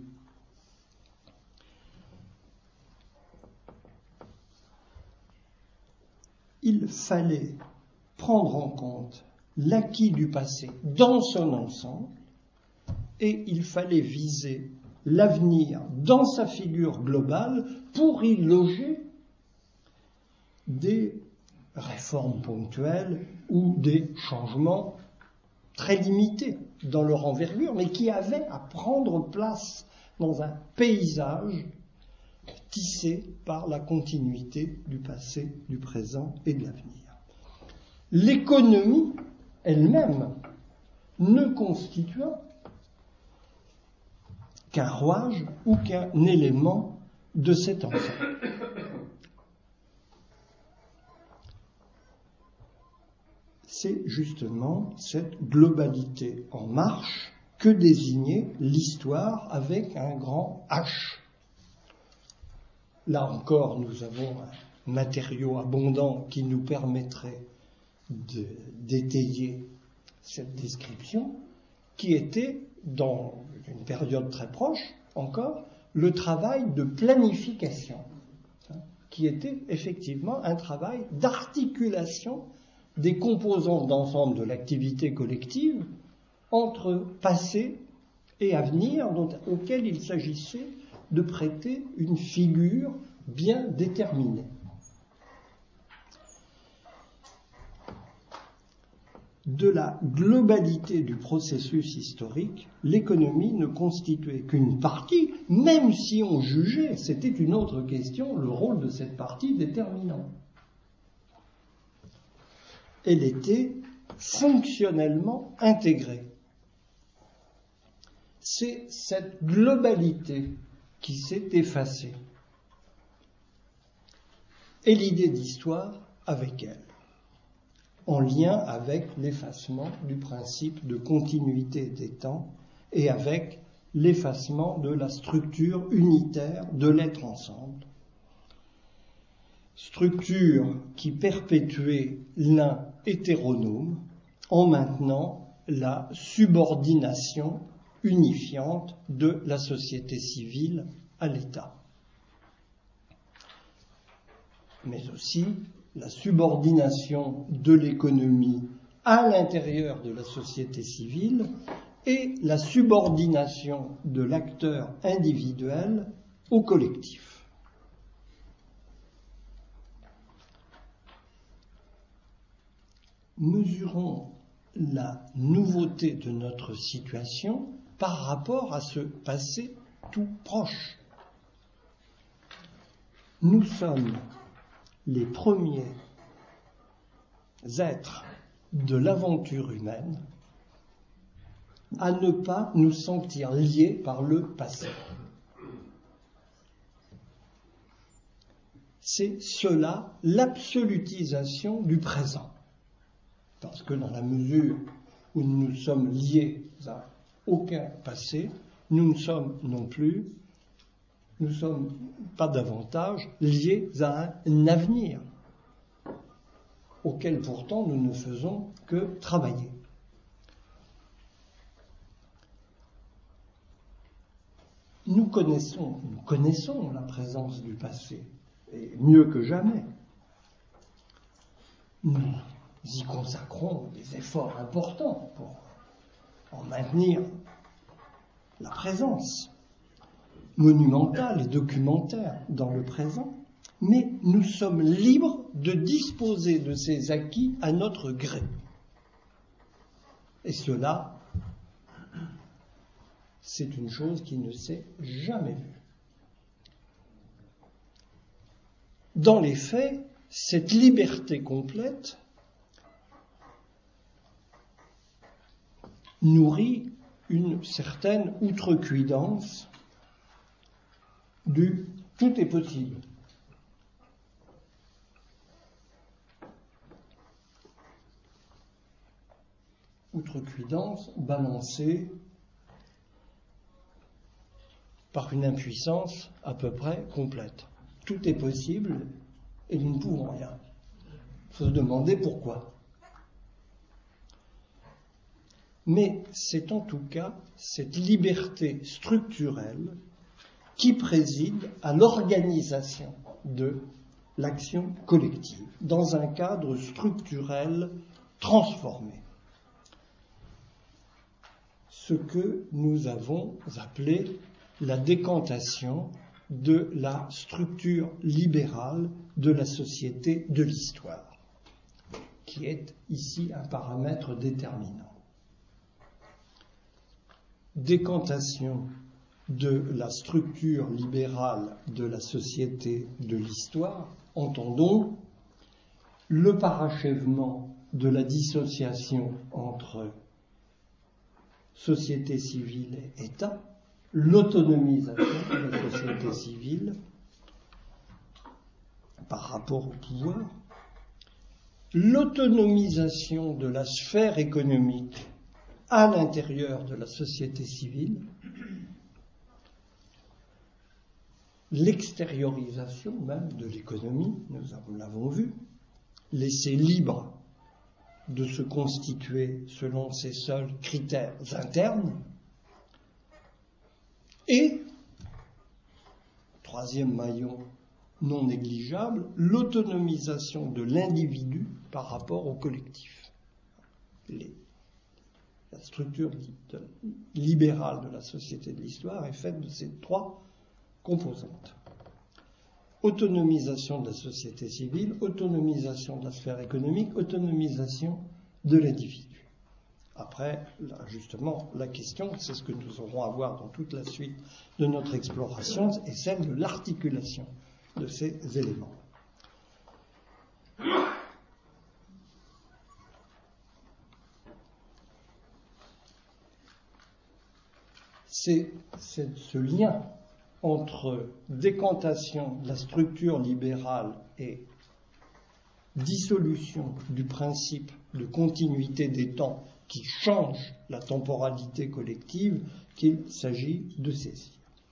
Il fallait prendre en compte l'acquis du passé dans son ensemble et il fallait viser l'avenir dans sa figure globale pour y loger des réformes ponctuelles ou des changements très limités dans leur envergure, mais qui avaient à prendre place dans un paysage tissé par la continuité du passé, du présent et de l'avenir. L'économie elle-même ne constituant qu'un rouage ou qu'un élément de cet ensemble. C'est justement cette globalité en marche que désignait l'histoire avec un grand H. Là encore, nous avons un matériau abondant qui nous permettrait d'étayer cette description, qui était, dans une période très proche encore, le travail de planification, qui était effectivement un travail d'articulation des composantes d'ensemble de l'activité collective entre passé et avenir, auquel il s'agissait de prêter une figure bien déterminée. De la globalité du processus historique, l'économie ne constituait qu'une partie, même si on jugeait, c'était une autre question, le rôle de cette partie déterminant. Elle était fonctionnellement intégrée. C'est cette globalité qui s'est effacée. Et l'idée d'histoire avec elle, en lien avec l'effacement du principe de continuité des temps et avec l'effacement de la structure unitaire de l'être ensemble. Structure qui perpétuait l'un hétéronome en maintenant la subordination unifiante de la société civile à l'État. Mais aussi la subordination de l'économie à l'intérieur de la société civile et la subordination de l'acteur individuel au collectif. Mesurons la nouveauté de notre situation par rapport à ce passé tout proche. Nous sommes les premiers êtres de l'aventure humaine à ne pas nous sentir liés par le passé. C'est cela, l'absolutisation du présent. Parce que dans la mesure où nous ne sommes liés à aucun passé, nous ne sommes non plus, nous ne sommes pas davantage liés à un avenir auquel pourtant nous ne faisons que travailler. Nous connaissons la présence du passé, et mieux que jamais. Nous y consacrons des efforts importants pour en maintenir la présence monumentale et documentaire dans le présent, mais nous sommes libres de disposer de ces acquis à notre gré. Et cela, c'est une chose qui ne s'est jamais vue. Dans les faits, cette liberté complète nourrit une certaine outrecuidance du « tout est possible ». Outrecuidance balancée par une impuissance à peu près complète. Tout est possible et nous ne pouvons rien. Il faut se demander pourquoi. Mais c'est en tout cas cette liberté structurelle qui préside à l'organisation de l'action collective dans un cadre structurel transformé. Ce que nous avons appelé la décantation de la structure libérale de la société de l'histoire, qui est ici un paramètre déterminant. Décantation de la structure libérale de la société de l'histoire, entendons le parachèvement de la dissociation entre société civile et État, l'autonomisation de la société civile par rapport au pouvoir, l'autonomisation de la sphère économique à l'intérieur de la société civile, l'extériorisation même de l'économie, nous l'avons vu, laisser libre de se constituer selon ses seuls critères internes, et, troisième maillon non négligeable, l'autonomisation de l'individu par rapport au collectif. La structure libérale de la société de l'histoire est faite de ces trois composantes. Autonomisation de la société civile, autonomisation de la sphère économique, autonomisation de l'individu. Après, là, justement, la question, c'est ce que nous aurons à voir dans toute la suite de notre exploration, est celle de l'articulation de ces éléments. C'est ce lien entre décantation de la structure libérale et dissolution du principe de continuité des temps qui change la temporalité collective qu'il s'agit de saisir.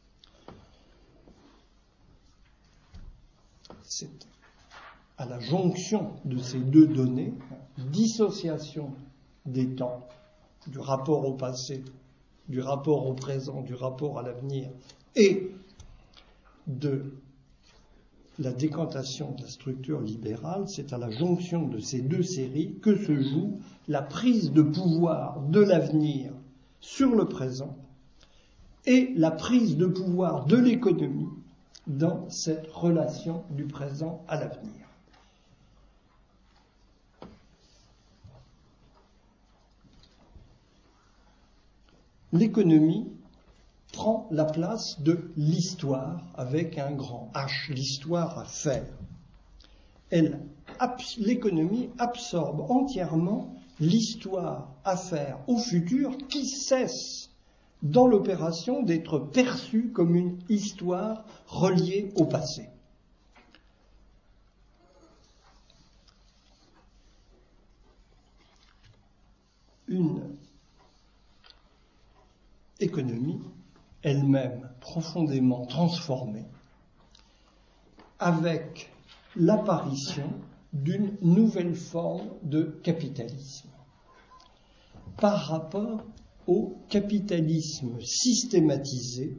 C'est à la jonction de ces deux données, dissociation des temps, du rapport au passé, du rapport au présent, du rapport à l'avenir, et de la décantation de la structure libérale, c'est à la jonction de ces deux séries que se joue la prise de pouvoir de l'avenir sur le présent et la prise de pouvoir de l'économie dans cette relation du présent à l'avenir. L'économie prend la place de l'histoire avec un grand H, l'histoire à faire. L'économie absorbe entièrement l'histoire à faire au futur qui cesse dans l'opération d'être perçue comme une histoire reliée au passé. Une économie elle-même profondément transformée avec l'apparition d'une nouvelle forme de capitalisme par rapport au capitalisme systématisé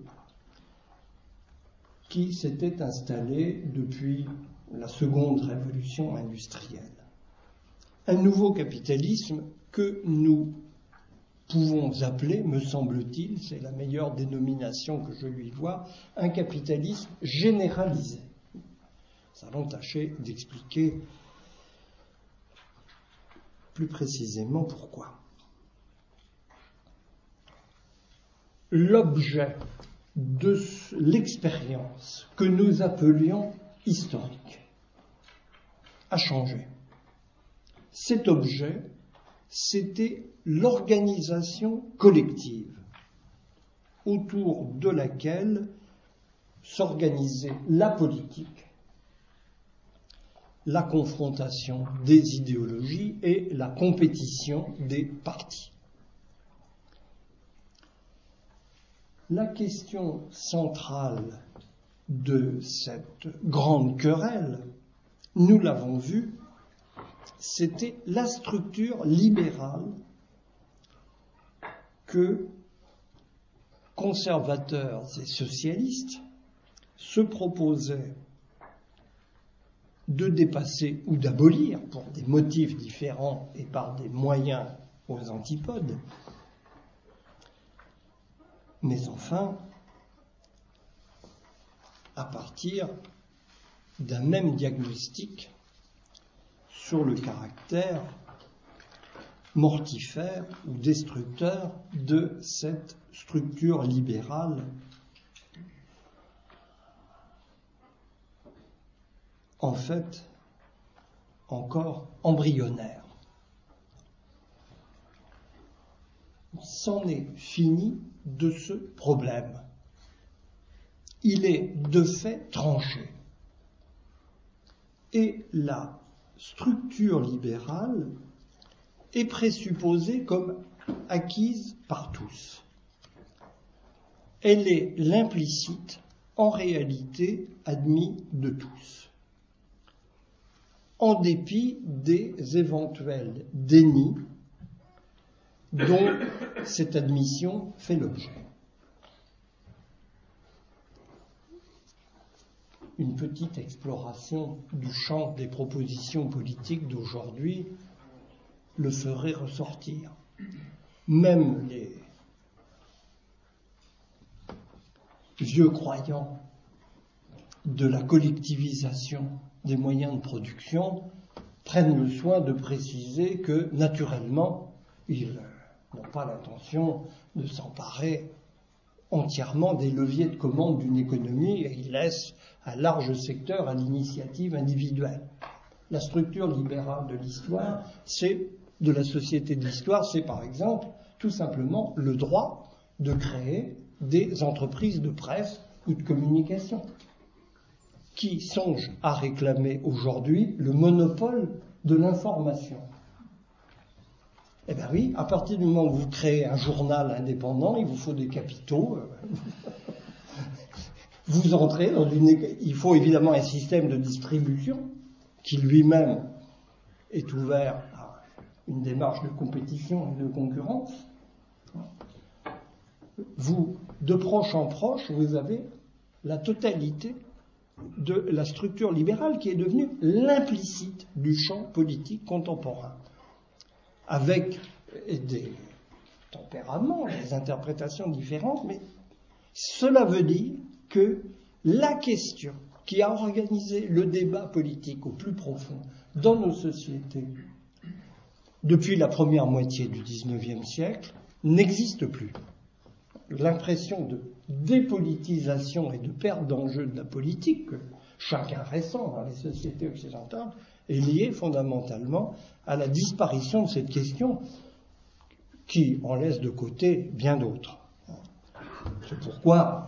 qui s'était installé depuis la seconde révolution industrielle. Un nouveau capitalisme que nous pouvons appeler, me semble-t-il, c'est la meilleure dénomination que je lui vois, un capitalisme généralisé. Nous allons tâcher d'expliquer plus précisément pourquoi. L'objet de l'expérience que nous appelions historique a changé. Cet objet, c'était l'organisation collective autour de laquelle s'organisait la politique, la confrontation des idéologies et la compétition des partis. La question centrale de cette grande querelle, nous l'avons vu, c'était la structure libérale que conservateurs et socialistes se proposaient de dépasser ou d'abolir pour des motifs différents et par des moyens aux antipodes. Mais enfin, à partir d'un même diagnostic sur le caractère mortifère ou destructeur de cette structure libérale en fait encore embryonnaire. C'en est fini de ce problème. Il est de fait tranché. Et la structure libérale est présupposée comme acquise par tous. Elle est l'implicite, en réalité admis de tous, en dépit des éventuels dénis dont cette admission fait l'objet. Une petite exploration du champ des propositions politiques d'aujourd'hui le ferait ressortir. Même les vieux croyants de la collectivisation des moyens de production prennent le soin de préciser que, naturellement, ils n'ont pas l'intention de s'emparer entièrement des leviers de commande d'une économie et ils laissent un large secteur à l'initiative individuelle. La structure libérale de l'histoire, de la société de l'histoire, c'est par exemple tout simplement le droit de créer des entreprises de presse ou de communication qui songent à réclamer aujourd'hui le monopole de l'information. Eh bien oui, à partir du moment où vous créez un journal indépendant, il vous faut des capitaux. Vous entrez dans il faut évidemment un système de distribution qui lui-même est ouvert à une démarche de compétition et de concurrence. Vous, de proche en proche, vous avez la totalité de la structure libérale qui est devenue l'implicite du champ politique contemporain, avec des tempéraments, des interprétations différentes, mais cela veut dire que la question qui a organisé le débat politique au plus profond dans nos sociétés depuis la première moitié du XIXe siècle n'existe plus. L'impression de dépolitisation et de perte d'enjeu de la politique que chacun ressent dans les sociétés occidentales est liée fondamentalement à la disparition de cette question qui en laisse de côté bien d'autres. C'est pourquoi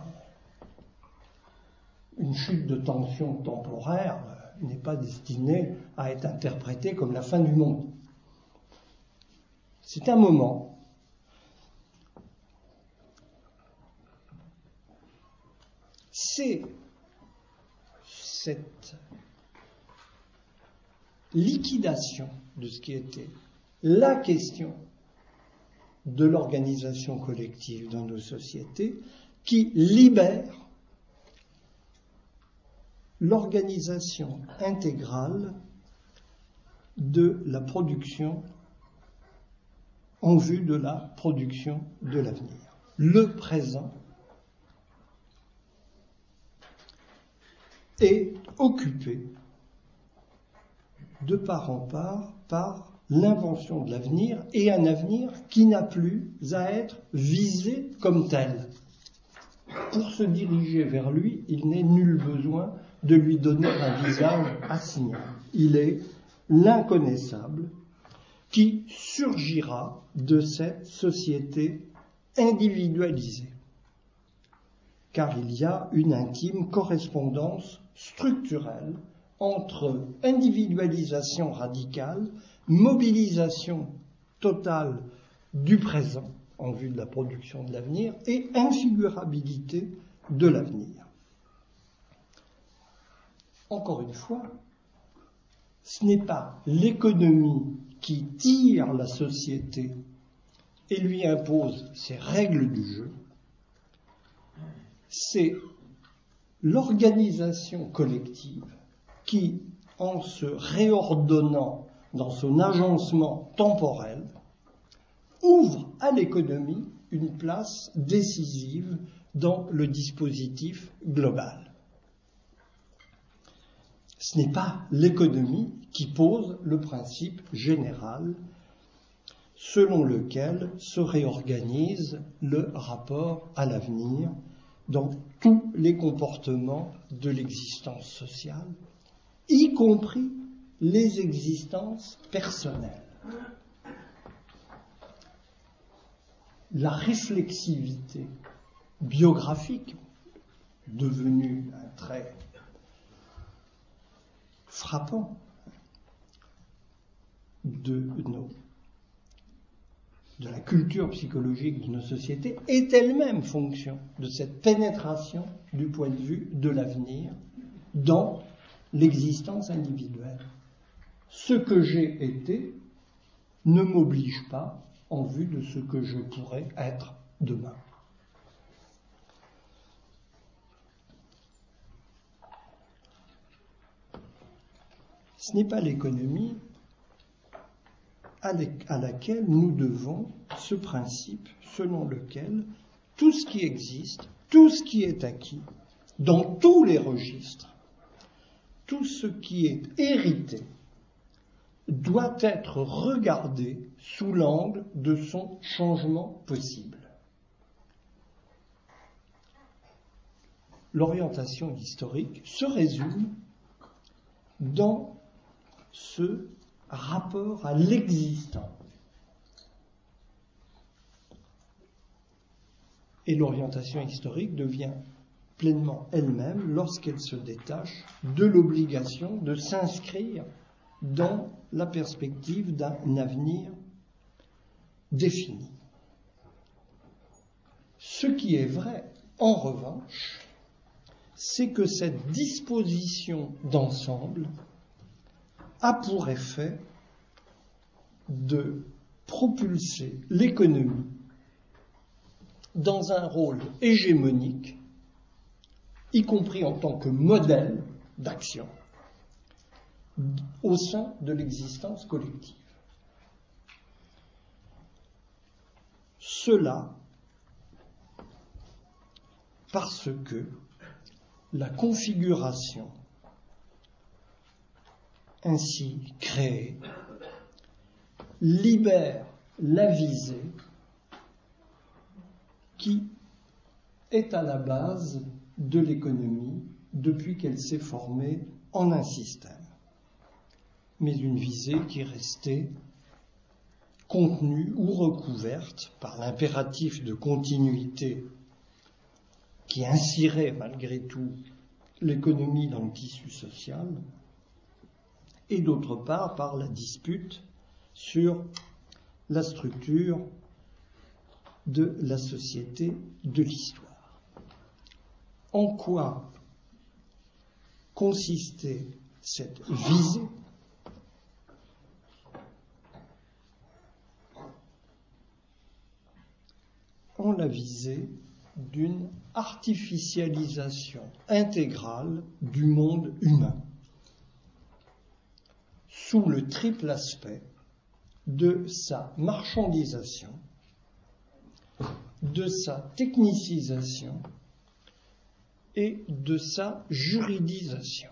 une chute de tension temporaire n'est pas destinée à être interprétée comme la fin du monde. C'est un moment. C'est cette liquidation de ce qui était la question de l'organisation collective dans nos sociétés qui libère l'organisation intégrale de la production en vue de la production de l'avenir. Le présent est occupé de part en part par l'invention de l'avenir et un avenir qui n'a plus à être visé comme tel. Pour se diriger vers lui, il n'est nul besoin de lui donner un visage assigné. Il est l'inconnaissable qui surgira de cette société individualisée. Car il y a une intime correspondance structurelle entre individualisation radicale, mobilisation totale du présent en vue de la production de l'avenir et infigurabilité de l'avenir. Encore une fois, ce n'est pas l'économie qui tire la société et lui impose ses règles du jeu, c'est l'organisation collective qui, en se réordonnant dans son agencement temporel, ouvre à l'économie une place décisive dans le dispositif global. Ce n'est pas l'économie qui pose le principe général selon lequel se réorganise le rapport à l'avenir dans tous les comportements de l'existence sociale, y compris les existences personnelles. La réflexivité biographique, devenue un trait frappant de la culture psychologique de nos sociétés, est elle-même fonction de cette pénétration du point de vue de l'avenir dans l'existence individuelle. Ce que j'ai été ne m'oblige pas en vue de ce que je pourrais être demain. Ce n'est pas l'économie à laquelle nous devons ce principe selon lequel tout ce qui existe, tout ce qui est acquis, dans tous les registres, tout ce qui est hérité, doit être regardé sous l'angle de son changement possible. L'orientation historique se résume dans ce rapport à l'existant. Et l'orientation historique devient pleinement elle-même lorsqu'elle se détache de l'obligation de s'inscrire dans la perspective d'un avenir définie. Ce qui est vrai, en revanche, c'est que cette disposition d'ensemble a pour effet de propulser l'économie dans un rôle hégémonique, y compris en tant que modèle d'action, au sein de l'existence collective. Cela parce que la configuration ainsi créée libère la visée qui est à la base de l'économie depuis qu'elle s'est formée en un système, mais une visée qui est restée contenue ou recouverte par l'impératif de continuité qui incirait malgré tout l'économie dans le tissu social, et d'autre part par la dispute sur la structure de la société de l'histoire. En quoi consistait cette visée ? En la visée d'une artificialisation intégrale du monde humain, sous le triple aspect de sa marchandisation, de sa technicisation et de sa juridisation.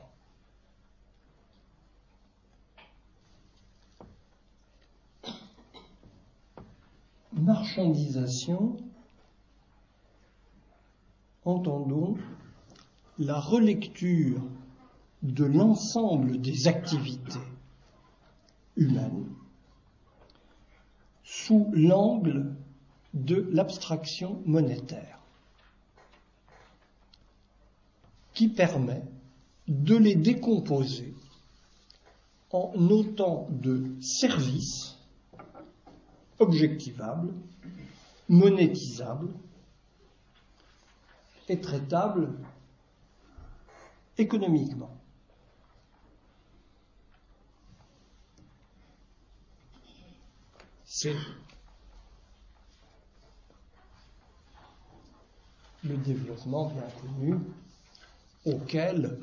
Marchandisation, entendons la relecture de l'ensemble des activités humaines sous l'angle de l'abstraction monétaire, qui permet de les décomposer en autant de services objectivables, monétisables et traitables économiquement. C'est le développement bien connu auquel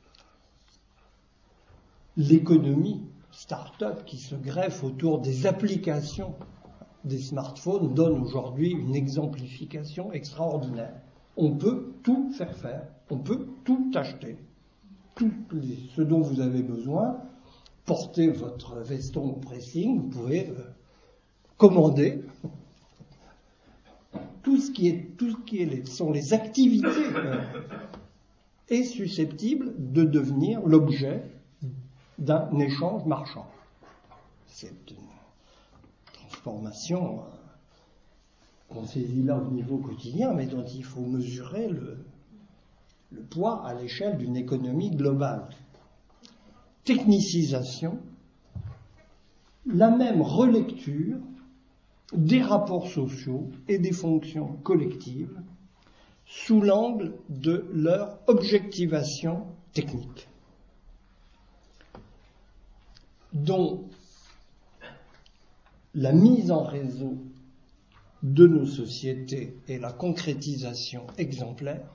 l'économie start-up qui se greffe autour des applications des smartphones donne aujourd'hui une exemplification extraordinaire. On peut tout faire, on peut tout acheter, ce dont vous avez besoin. Portez votre veston au pressing, vous pouvez commander. Tout ce qui sont les activités est susceptible de devenir l'objet d'un échange marchand. C'est une transformation qu'on saisit là au niveau quotidien, mais dont il faut mesurer le poids à l'échelle d'une économie globale. Technicisation, la même relecture des rapports sociaux et des fonctions collectives sous l'angle de leur objectivation technique, dont la mise en réseau de nos sociétés et la concrétisation exemplaire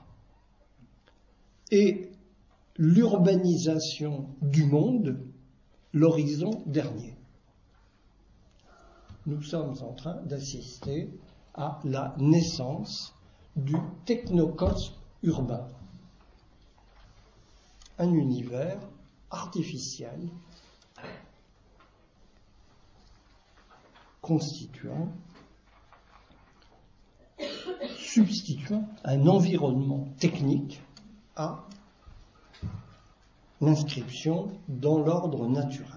et l'urbanisation du monde, l'horizon dernier. Nous sommes en train d'assister à la naissance du technocosme urbain, un univers artificiel substituant un environnement technique à l'inscription dans l'ordre naturel.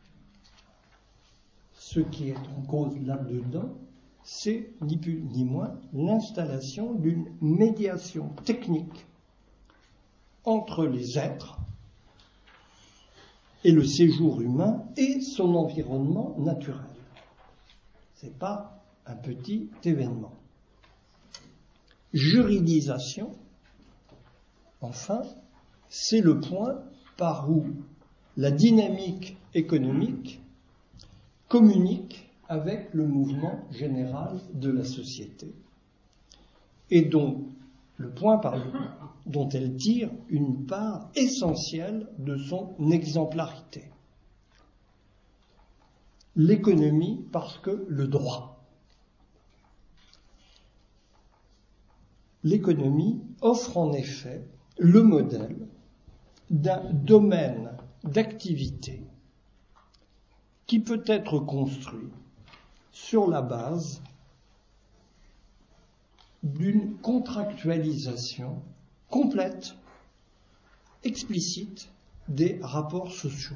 Ce qui est en cause là-dedans, c'est ni plus ni moins l'installation d'une médiation technique entre les êtres et le séjour humain et son environnement naturel. C'est pas un petit événement. Juridisation, enfin, c'est le point par où la dynamique économique communique avec le mouvement général de la société et donc le point dont elle tire une part essentielle de son exemplarité. L'économie parce que le droit. L'économie offre en effet le modèle d'un domaine d'activité qui peut être construit sur la base d'une contractualisation complète, explicite des rapports sociaux.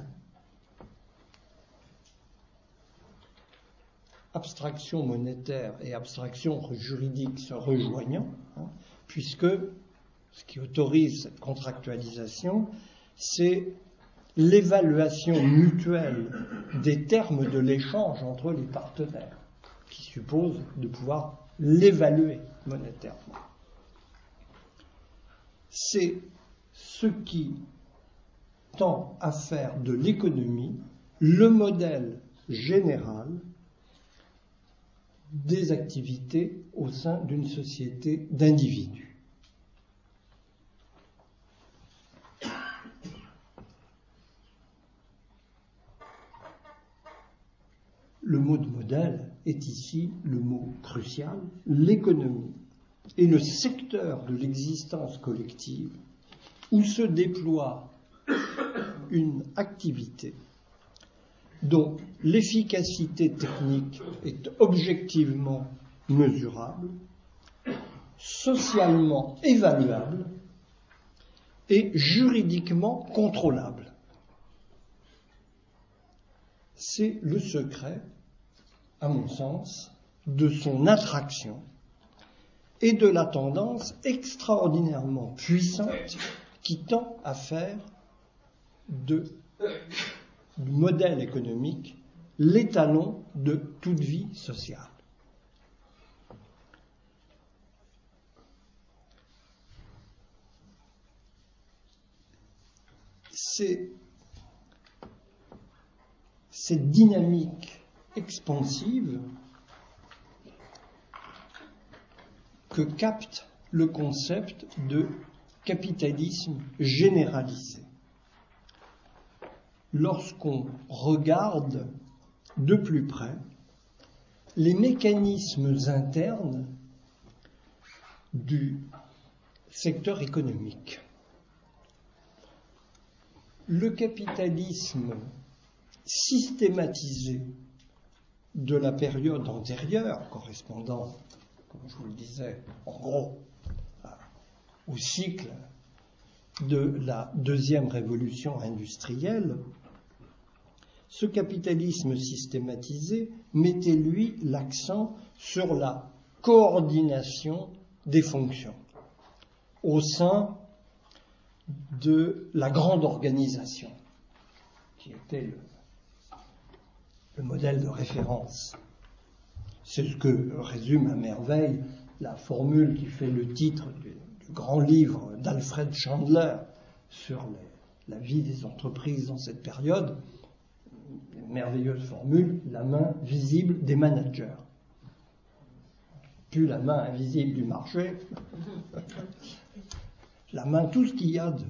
Abstraction monétaire et abstraction juridique se rejoignant, puisque ce qui autorise cette contractualisation, c'est l'évaluation mutuelle des termes de l'échange entre les partenaires, qui suppose de pouvoir l'évaluer monétairement. C'est ce qui tend à faire de l'économie le modèle général des activités au sein d'une société d'individus. Le mot de modèle est ici le mot crucial. L'économie est le secteur de l'existence collective où se déploie une activité dont l'efficacité technique est objectivement mesurable, socialement évaluable et juridiquement contrôlable. C'est le secret, à mon sens, de son attraction et de la tendance extraordinairement puissante qui tend à faire du modèle économique l'étalon de toute vie sociale. C'est cette dynamique expansive que capte le concept de capitalisme généralisé. Lorsqu'on regarde de plus près les mécanismes internes du secteur économique, le capitalisme systématisé de la période antérieure, correspondant, comme je vous le disais, en gros, au cycle de la deuxième révolution industrielle, ce capitalisme systématisé mettait, lui, l'accent sur la coordination des fonctions au sein de la grande organisation, qui était le modèle de référence. C'est ce que résume à merveille la formule qui fait le titre du grand livre d'Alfred Chandler sur la vie des entreprises dans cette période. Une merveilleuse formule, la main visible des managers. Plus la main invisible du marché, la main, tout ce qu'il y a de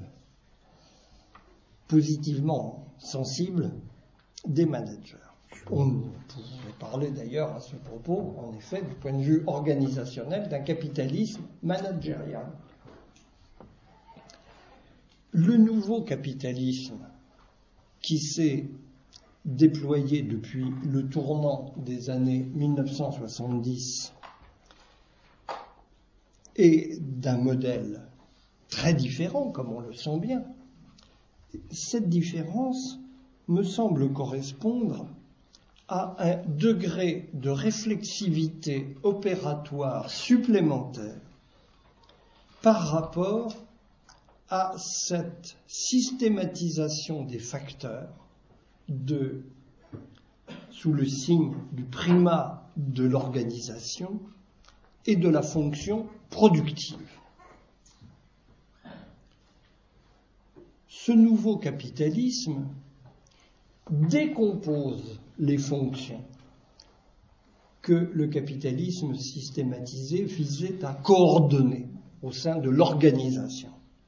positivement sensible des managers. On pourrait parler d'ailleurs à ce propos, en effet, du point de vue organisationnel, d'un capitalisme managérial. Le nouveau capitalisme qui s'est déployé depuis le tournant des années 1970 est d'un modèle très différent, comme on le sent bien. Cette différence me semble correspondre à un degré de réflexivité opératoire supplémentaire par rapport à cette systématisation des facteurs sous le signe du primat de l'organisation et de la fonction productive. Ce nouveau capitalisme décompose les fonctions que le capitalisme systématisé visait à coordonner au sein de l'organisation.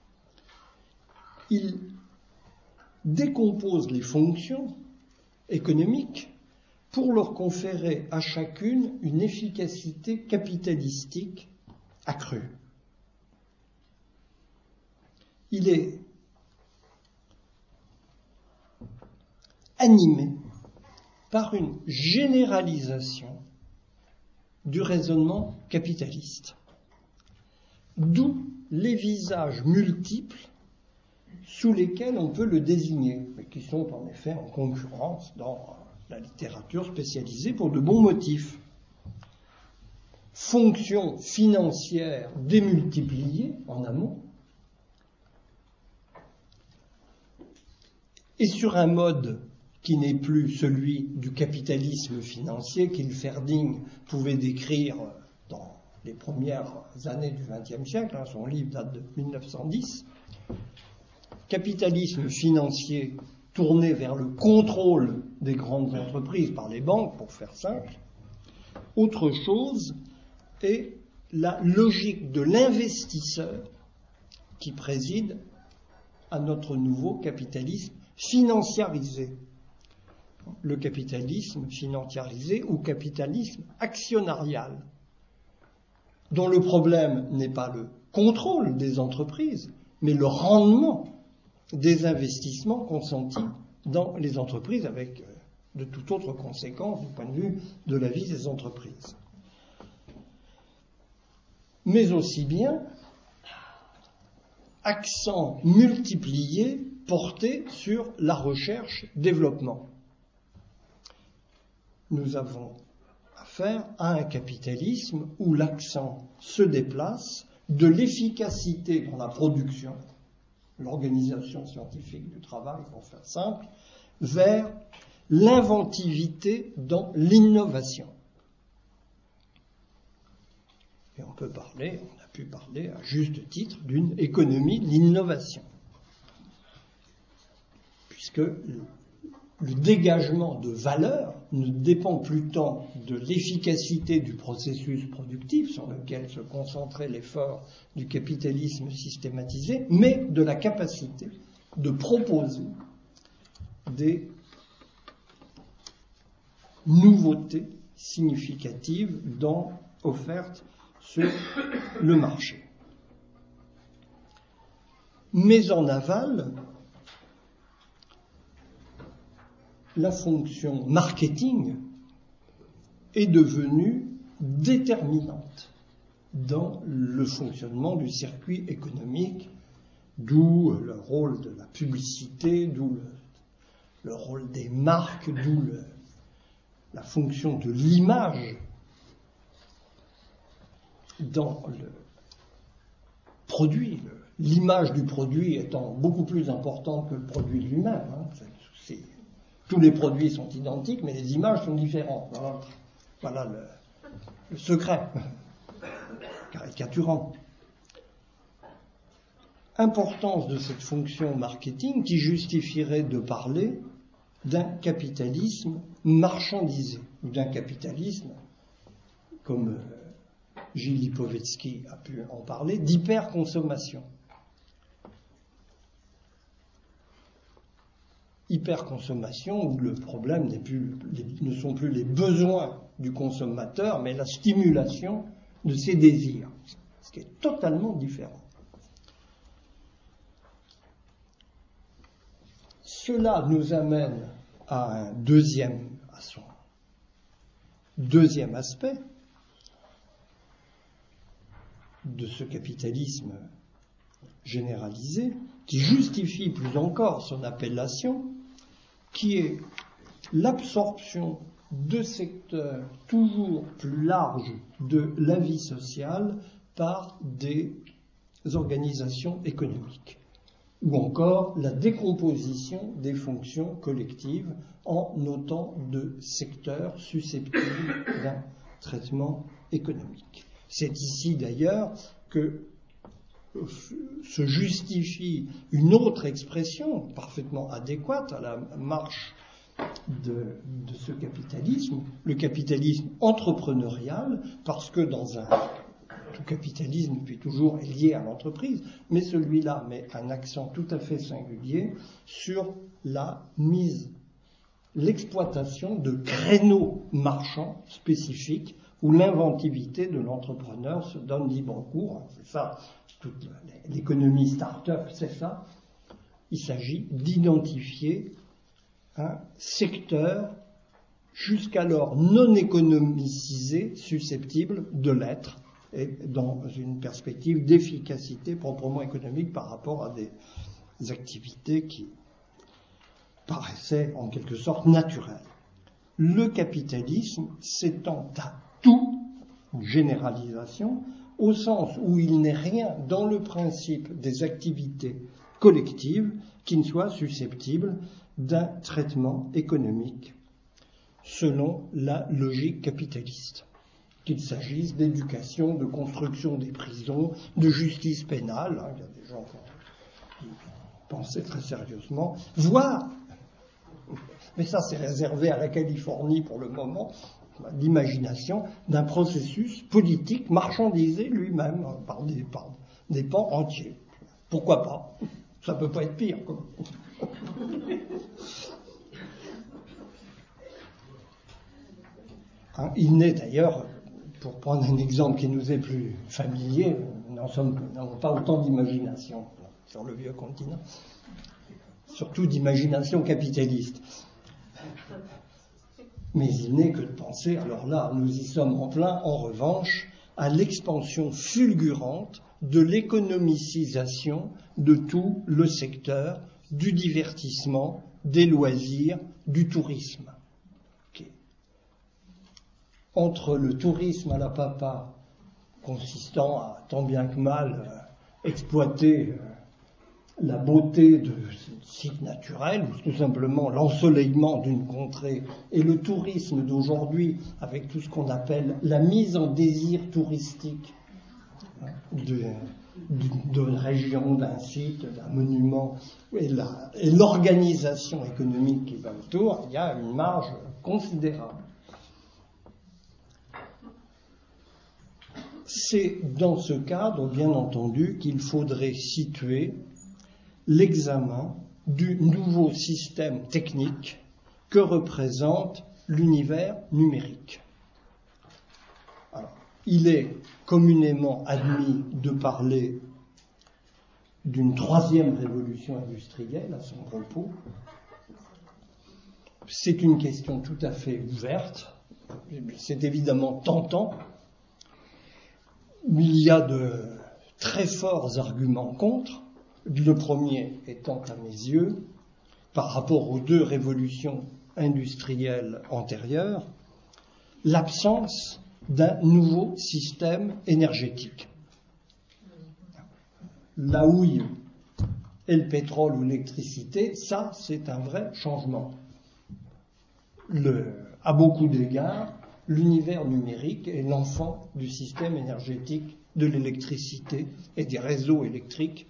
Il décompose les fonctions économiques pour leur conférer à chacune une efficacité capitalistique accrue. Il est animé par une généralisation du raisonnement capitaliste, d'où les visages multiples sous lesquels on peut le désigner, mais qui sont en effet en concurrence dans la littérature spécialisée pour de bons motifs. Fonction financière démultipliée en amont, et sur un mode qui n'est plus celui du capitalisme financier qu'Hilferding pouvait décrire dans les premières années du XXe siècle, son livre date de 1910, capitalisme financier tourné vers le contrôle des grandes entreprises par les banques, pour faire simple. Autre chose est la logique de l'investisseur qui préside à notre nouveau capitalisme financiarisé. Le capitalisme financiarisé ou capitalisme actionnarial, dont le problème n'est pas le contrôle des entreprises, mais le rendement des investissements consentis dans les entreprises, avec de toute autre conséquence du point de vue de la vie des entreprises. Mais aussi bien accent multiplié porté sur la recherche-développement. Nous avons affaire à un capitalisme où l'accent se déplace de l'efficacité dans la production, l'organisation scientifique du travail, pour faire simple, vers l'inventivité dans l'innovation. Et on a pu parler à juste titre d'une économie de l'innovation, puisque le dégagement de valeur ne dépend plus tant de l'efficacité du processus productif sur lequel se concentrait l'effort du capitalisme systématisé, mais de la capacité de proposer des nouveautés significatives offertes sur le marché. Mais en aval, la fonction marketing est devenue déterminante dans le fonctionnement du circuit économique, d'où le rôle de la publicité, d'où le rôle des marques, d'où la fonction de l'image dans le produit, l'image du produit étant beaucoup plus importante que le produit lui-même. Tous les produits sont identiques, mais les images sont différentes. Voilà le secret, caricaturant. Importance de cette fonction marketing qui justifierait de parler d'un capitalisme marchandisé, ou d'un capitalisme, comme Gilles Lipovetsky a pu en parler, d'hyperconsommation. Hyperconsommation où le problème ne sont plus les besoins du consommateur, mais la stimulation de ses désirs, ce qui est totalement différent. Cela nous amène à son deuxième aspect de ce capitalisme généralisé, qui justifie plus encore son appellation, qui est l'absorption de secteurs toujours plus larges de la vie sociale par des organisations économiques. ou encore la décomposition des fonctions collectives en autant de secteurs susceptibles d'un traitement économique. C'est ici d'ailleurs que se justifie une autre expression parfaitement adéquate à la marche de ce capitalisme, le capitalisme entrepreneurial, parce que tout capitalisme depuis toujours est lié à l'entreprise, mais celui-là met un accent tout à fait singulier sur l'exploitation de créneaux marchands spécifiques où l'inventivité de l'entrepreneur se donne libre cours. C'est ça, toute l'économie start-up, c'est ça. Il s'agit d'identifier un secteur jusqu'alors non économicisé, susceptible de l'être, et dans une perspective d'efficacité proprement économique par rapport à des activités qui paraissaient en quelque sorte naturelles. Le capitalisme s'étend à tout, une généralisation, au sens où il n'est rien dans le principe des activités collectives qui ne soit susceptible d'un traitement économique selon la logique capitaliste. Qu'il s'agisse d'éducation, de construction des prisons, de justice pénale, il y a des gens qui pensaient très sérieusement, voire, mais ça c'est réservé à la Californie pour le moment, l'imagination d'un processus politique marchandisé lui-même par des pans entiers. Pourquoi pas? Ça peut pas être pire. Il n'est d'ailleurs, pour prendre un exemple qui nous est plus familier, nous n'avons pas autant d'imagination sur le vieux continent, surtout d'imagination capitaliste. Mais il n'est que de penser, alors là, nous y sommes en plein, en revanche, à l'expansion fulgurante de l'économicisation de tout le secteur du divertissement, des loisirs, du tourisme. Entre le tourisme à la papa, consistant à tant bien que mal exploiter la beauté de sites naturels, ou tout simplement l'ensoleillement d'une contrée, et le tourisme d'aujourd'hui, avec tout ce qu'on appelle la mise en désir touristique d'une région, d'un site, d'un monument, et l'organisation économique qui va autour, il y a une marge considérable. C'est dans ce cadre, bien entendu, qu'il faudrait situer l'examen du nouveau système technique que représente l'univers numérique. Alors, il est communément admis de parler d'une troisième révolution industrielle à son propos. C'est une question tout à fait ouverte. C'est évidemment tentant. Il y a de très forts arguments contre. Le premier étant, à mes yeux, par rapport aux deux révolutions industrielles antérieures, l'absence d'un nouveau système énergétique. La houille et le pétrole ou l'électricité, ça, c'est un vrai changement. À beaucoup d'égards, l'univers numérique est l'enfant du système énergétique de l'électricité et des réseaux électriques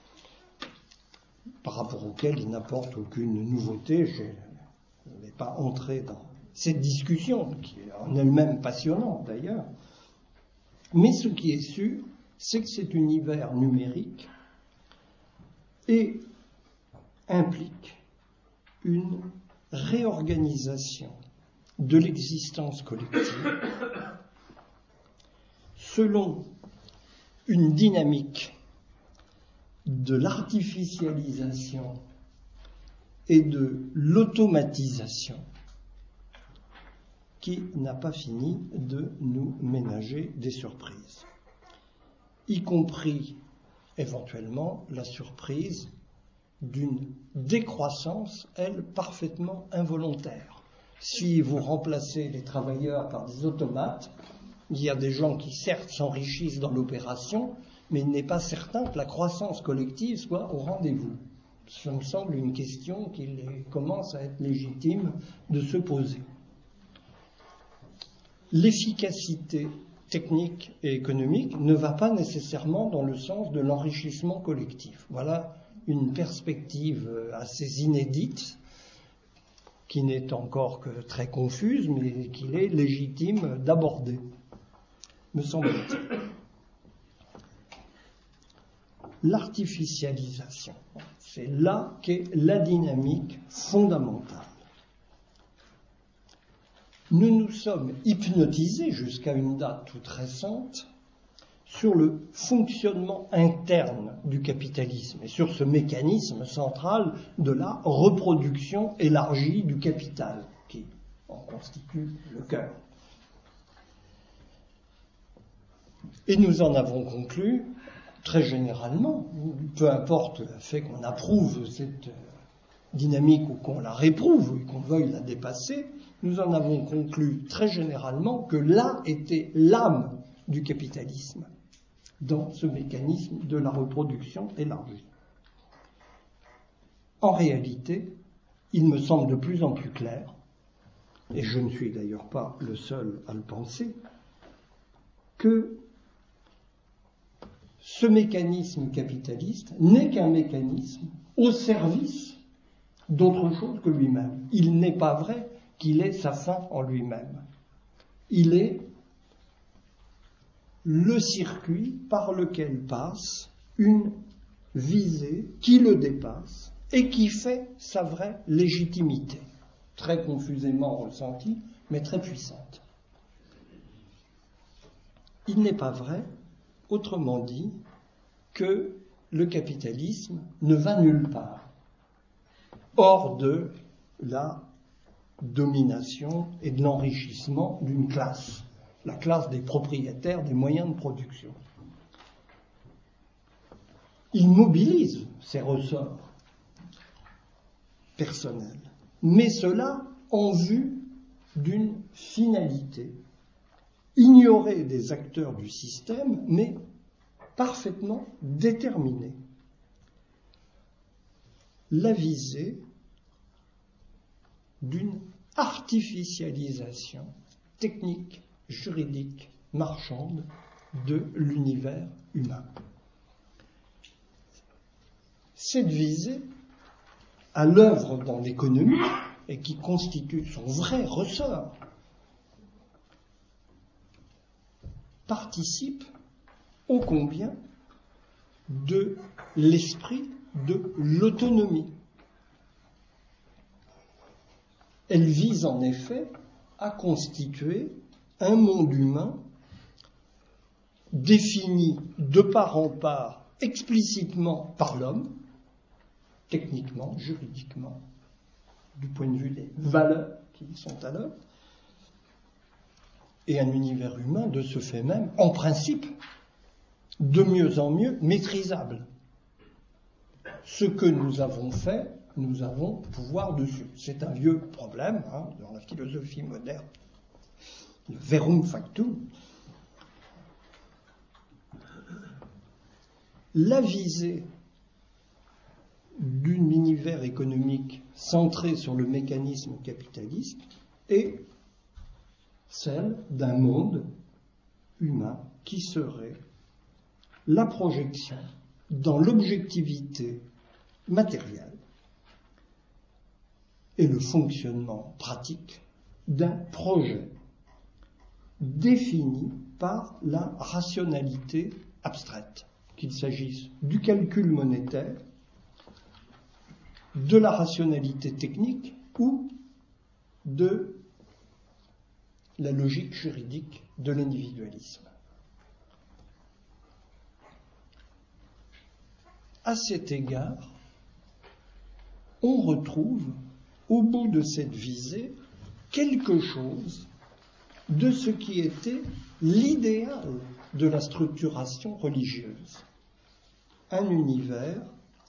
par rapport auxquels il n'apporte aucune nouveauté. Je ne vais pas entrer dans cette discussion, qui est en elle-même passionnante d'ailleurs. Mais ce qui est sûr, c'est que cet univers numérique implique une réorganisation de l'existence collective selon une dynamique de l'artificialisation et de l'automatisation qui n'a pas fini de nous ménager des surprises, y compris éventuellement la surprise d'une décroissance, elle, parfaitement involontaire. Si vous remplacez les travailleurs par des automates, il y a des gens qui certes s'enrichissent dans l'opération, mais il n'est pas certain que la croissance collective soit au rendez-vous. Ça me semble une question qu'il commence à être légitime de se poser. L'efficacité technique et économique ne va pas nécessairement dans le sens de l'enrichissement collectif. Voilà une perspective assez inédite, qui n'est encore que très confuse, mais qu'il est légitime d'aborder, me semble-t-il. L'artificialisation, c'est là qu'est la dynamique fondamentale. Nous nous sommes hypnotisés jusqu'à une date toute récente sur le fonctionnement interne du capitalisme et sur ce mécanisme central de la reproduction élargie du capital, qui en constitue le cœur. Et nous en avons conclu, très généralement, peu importe le fait qu'on approuve cette dynamique ou qu'on la réprouve ou qu'on veuille la dépasser, nous en avons conclu très généralement que là était l'âme du capitalisme, dans ce mécanisme de la reproduction élargie. En réalité, il me semble de plus en plus clair, et je ne suis d'ailleurs pas le seul à le penser, que ce mécanisme capitaliste n'est qu'un mécanisme au service d'autre chose que lui-même. Il n'est pas vrai qu'il ait sa fin en lui-même. Il est le circuit par lequel passe une visée qui le dépasse et qui fait sa vraie légitimité, très confusément ressentie, mais très puissante. Il n'est pas vrai, autrement dit, que le capitalisme ne va nulle part, hors de la domination et de l'enrichissement d'une classe, la classe des propriétaires des moyens de production. Il mobilise ses ressorts personnels, mais cela en vue d'une finalité ignorée des acteurs du système, mais parfaitement déterminée. La visée d'une artificialisation technique, juridique, marchande de l'univers humain. Cette visée, à l'œuvre dans l'économie, et qui constitue son vrai ressort, participe ô combien de l'esprit de l'autonomie. Elle vise en effet à constituer un monde humain défini de part en part explicitement par l'homme, techniquement, juridiquement, du point de vue des valeurs qui sont à l'œuvre, et un univers humain de ce fait même, en principe, de mieux en mieux maîtrisable. Ce que nous avons fait, nous avons pouvoir dessus. C'est un vieux problème dans la philosophie moderne, le verum factum. La visée d'un univers économique centré sur le mécanisme capitaliste est celle d'un monde humain qui serait la projection dans l'objectivité matérielle et le fonctionnement pratique d'un projet défini par la rationalité abstraite, qu'il s'agisse du calcul monétaire, de la rationalité technique ou de la logique juridique de l'individualisme. À cet égard, on retrouve au bout de cette visée quelque chose de ce qui était l'idéal de la structuration religieuse. Un univers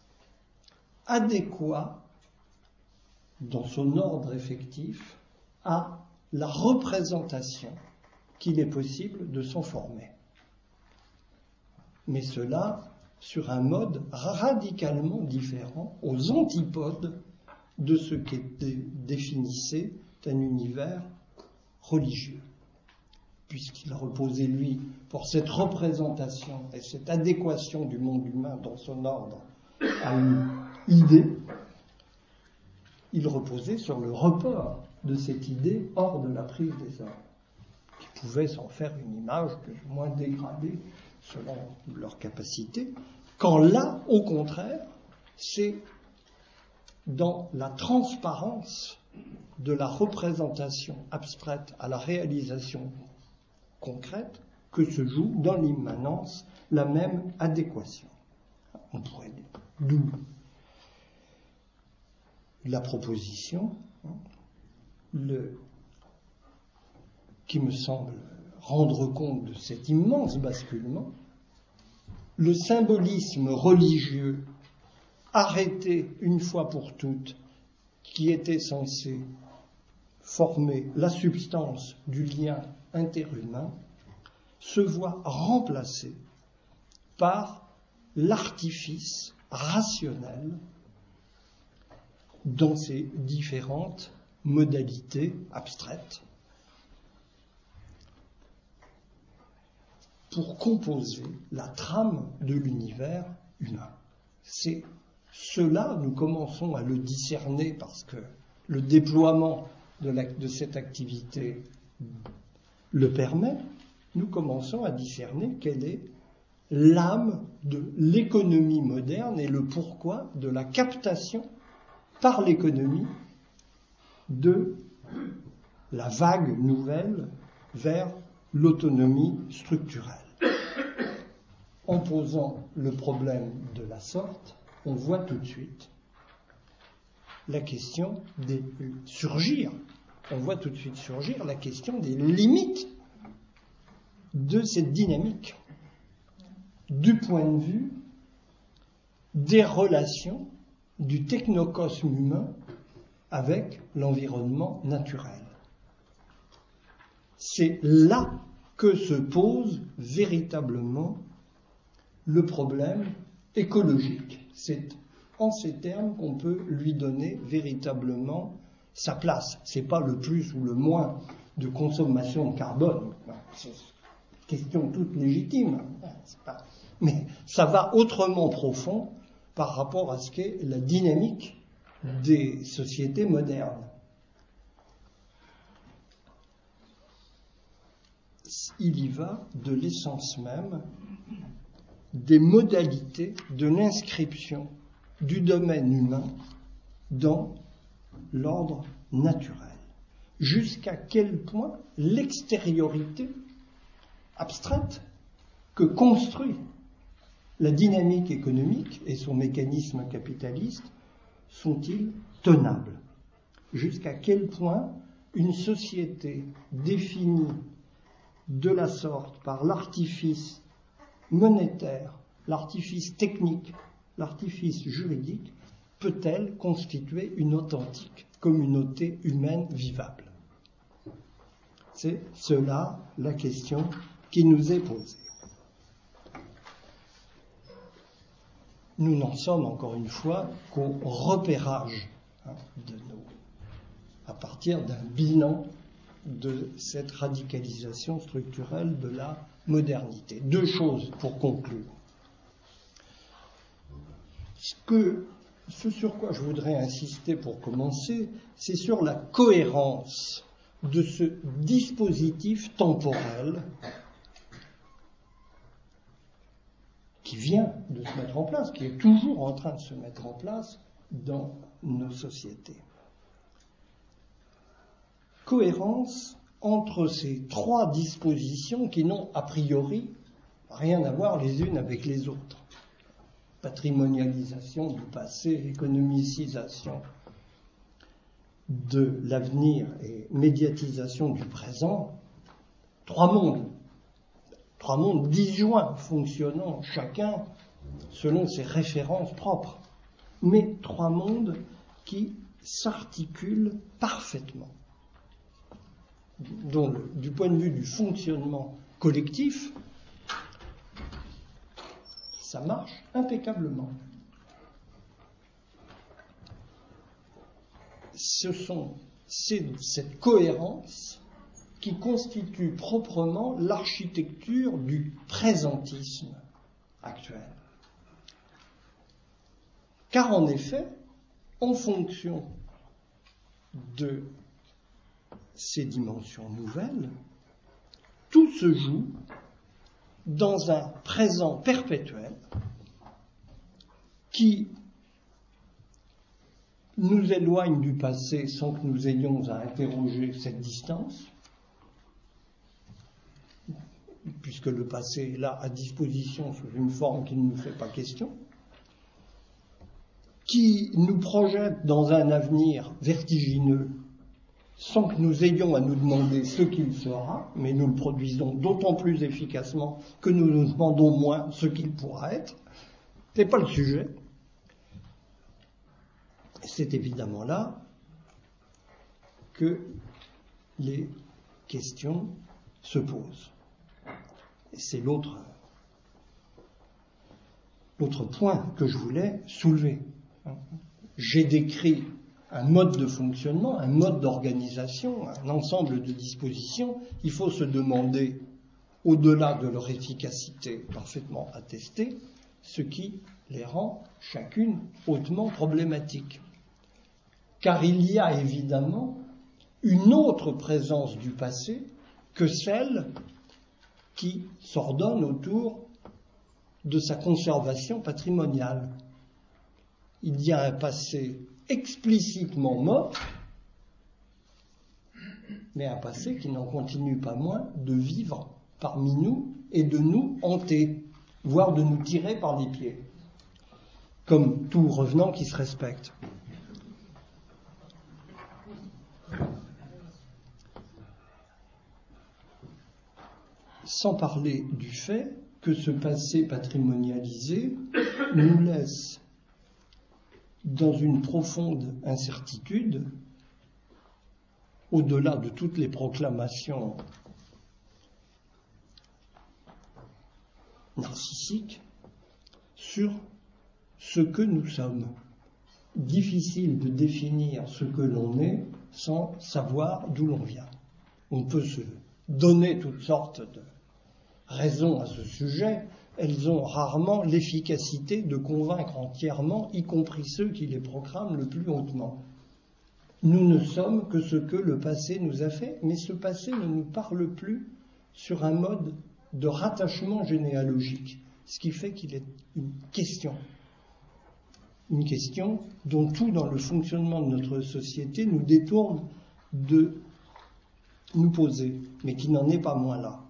adéquat dans son ordre effectif à la représentation qu'il est possible de s'en former. mais cela sur un mode radicalement différent, aux antipodes de ce qui définissait un univers religieux, puisqu'il reposait, lui, pour cette représentation et cette adéquation du monde humain dans son ordre à une idée, il reposait sur le report de cette idée hors de la prise des hommes, qui pouvaient s'en faire une image plus ou moins dégradée selon leur capacité, quand là, au contraire, c'est dans la transparence de la représentation abstraite à la réalisation concrète que se joue dans l'immanence la même adéquation. On pourrait dire, d'où la proposition qui me semble rendre compte de cet immense basculement, le symbolisme religieux arrêté une fois pour toutes, qui était censé former la substance du lien interhumain, se voit remplacé par l'artifice rationnel dans ses différentes modalités abstraites pour composer la trame de l'univers humain. C'est cela, nous commençons à le discerner parce que le déploiement de cette activité le permet, nous commençons à discerner quelle est l'âme de l'économie moderne et le pourquoi de la captation par l'économie de la vague nouvelle vers l'autonomie structurelle. En posant le problème de la sorte, on voit tout de suite la question surgir la question des limites de cette dynamique du point de vue des relations du technocosme humain avec l'environnement naturel. C'est là que se pose véritablement le problème écologique. C'est en ces termes qu'on peut lui donner véritablement sa place. C'est pas le plus ou le moins de consommation de carbone. C'est une question toute légitime. Mais ça va autrement profond par rapport à ce qu'est la dynamique des sociétés modernes. Il y va de l'essence même des modalités de l'inscription du domaine humain dans l'ordre naturel. Jusqu'à quel point l'extériorité abstraite que construit la dynamique économique et son mécanisme capitaliste sont-ils tenables? Jusqu'à quel point une société définie de la sorte par l'artifice monétaire, l'artifice technique, l'artifice juridique, peut-elle constituer une authentique communauté humaine vivable? C'est cela la question qui nous est posée. Nous n'en sommes encore une fois qu'au repérage à partir d'un bilan de cette radicalisation structurelle de la modernité. Deux choses pour conclure. Ce sur quoi je voudrais insister pour commencer, c'est sur la cohérence de ce dispositif temporel qui vient de se mettre en place, qui est toujours en train de se mettre en place dans nos sociétés. Cohérence entre ces trois dispositions qui n'ont a priori rien à voir les unes avec les autres. Patrimonialisation du passé, économicisation de l'avenir et médiatisation du présent, trois mondes disjoints, fonctionnant chacun selon ses références propres, mais trois mondes qui s'articulent parfaitement. Donc, du point de vue du fonctionnement collectif, ça marche impeccablement. C'est cette cohérence qui constitue proprement l'architecture du présentisme actuel. Car en effet, en fonction de ces dimensions nouvelles, tout se joue dans un présent perpétuel qui nous éloigne du passé sans que nous ayons à interroger cette distance, puisque le passé est là à disposition sous une forme qui ne nous fait pas question, qui nous projette dans un avenir vertigineux sans que nous ayons à nous demander ce qu'il sera, mais nous le produisons d'autant plus efficacement que nous nous demandons moins ce qu'il pourra être. Ce n'est pas le sujet. C'est évidemment là que les questions se posent. Et c'est l'autre point que je voulais soulever. J'ai décrit un mode de fonctionnement, un mode d'organisation, un ensemble de dispositions. Il faut se demander, au-delà de leur efficacité parfaitement attestée, ce qui les rend chacune hautement problématiques. Car il y a évidemment une autre présence du passé que celle qui s'ordonne autour de sa conservation patrimoniale. Il y a un passé explicitement mort, mais un passé qui n'en continue pas moins de vivre parmi nous et de nous hanter, voire de nous tirer par les pieds, comme tout revenant qui se respecte. Sans parler du fait que ce passé patrimonialisé nous laisse dans une profonde incertitude, au-delà de toutes les proclamations narcissiques, sur ce que nous sommes. Difficile de définir ce que l'on est sans savoir d'où l'on vient. On peut se donner toutes sortes de raisons à ce sujet. Elles ont rarement l'efficacité de convaincre entièrement, y compris ceux qui les proclament le plus hautement. Nous ne sommes que ce que le passé nous a fait, mais ce passé ne nous parle plus sur un mode de rattachement généalogique, ce qui fait qu'il est une question dont tout dans le fonctionnement de notre société nous détourne de nous poser, mais qui n'en est pas moins là.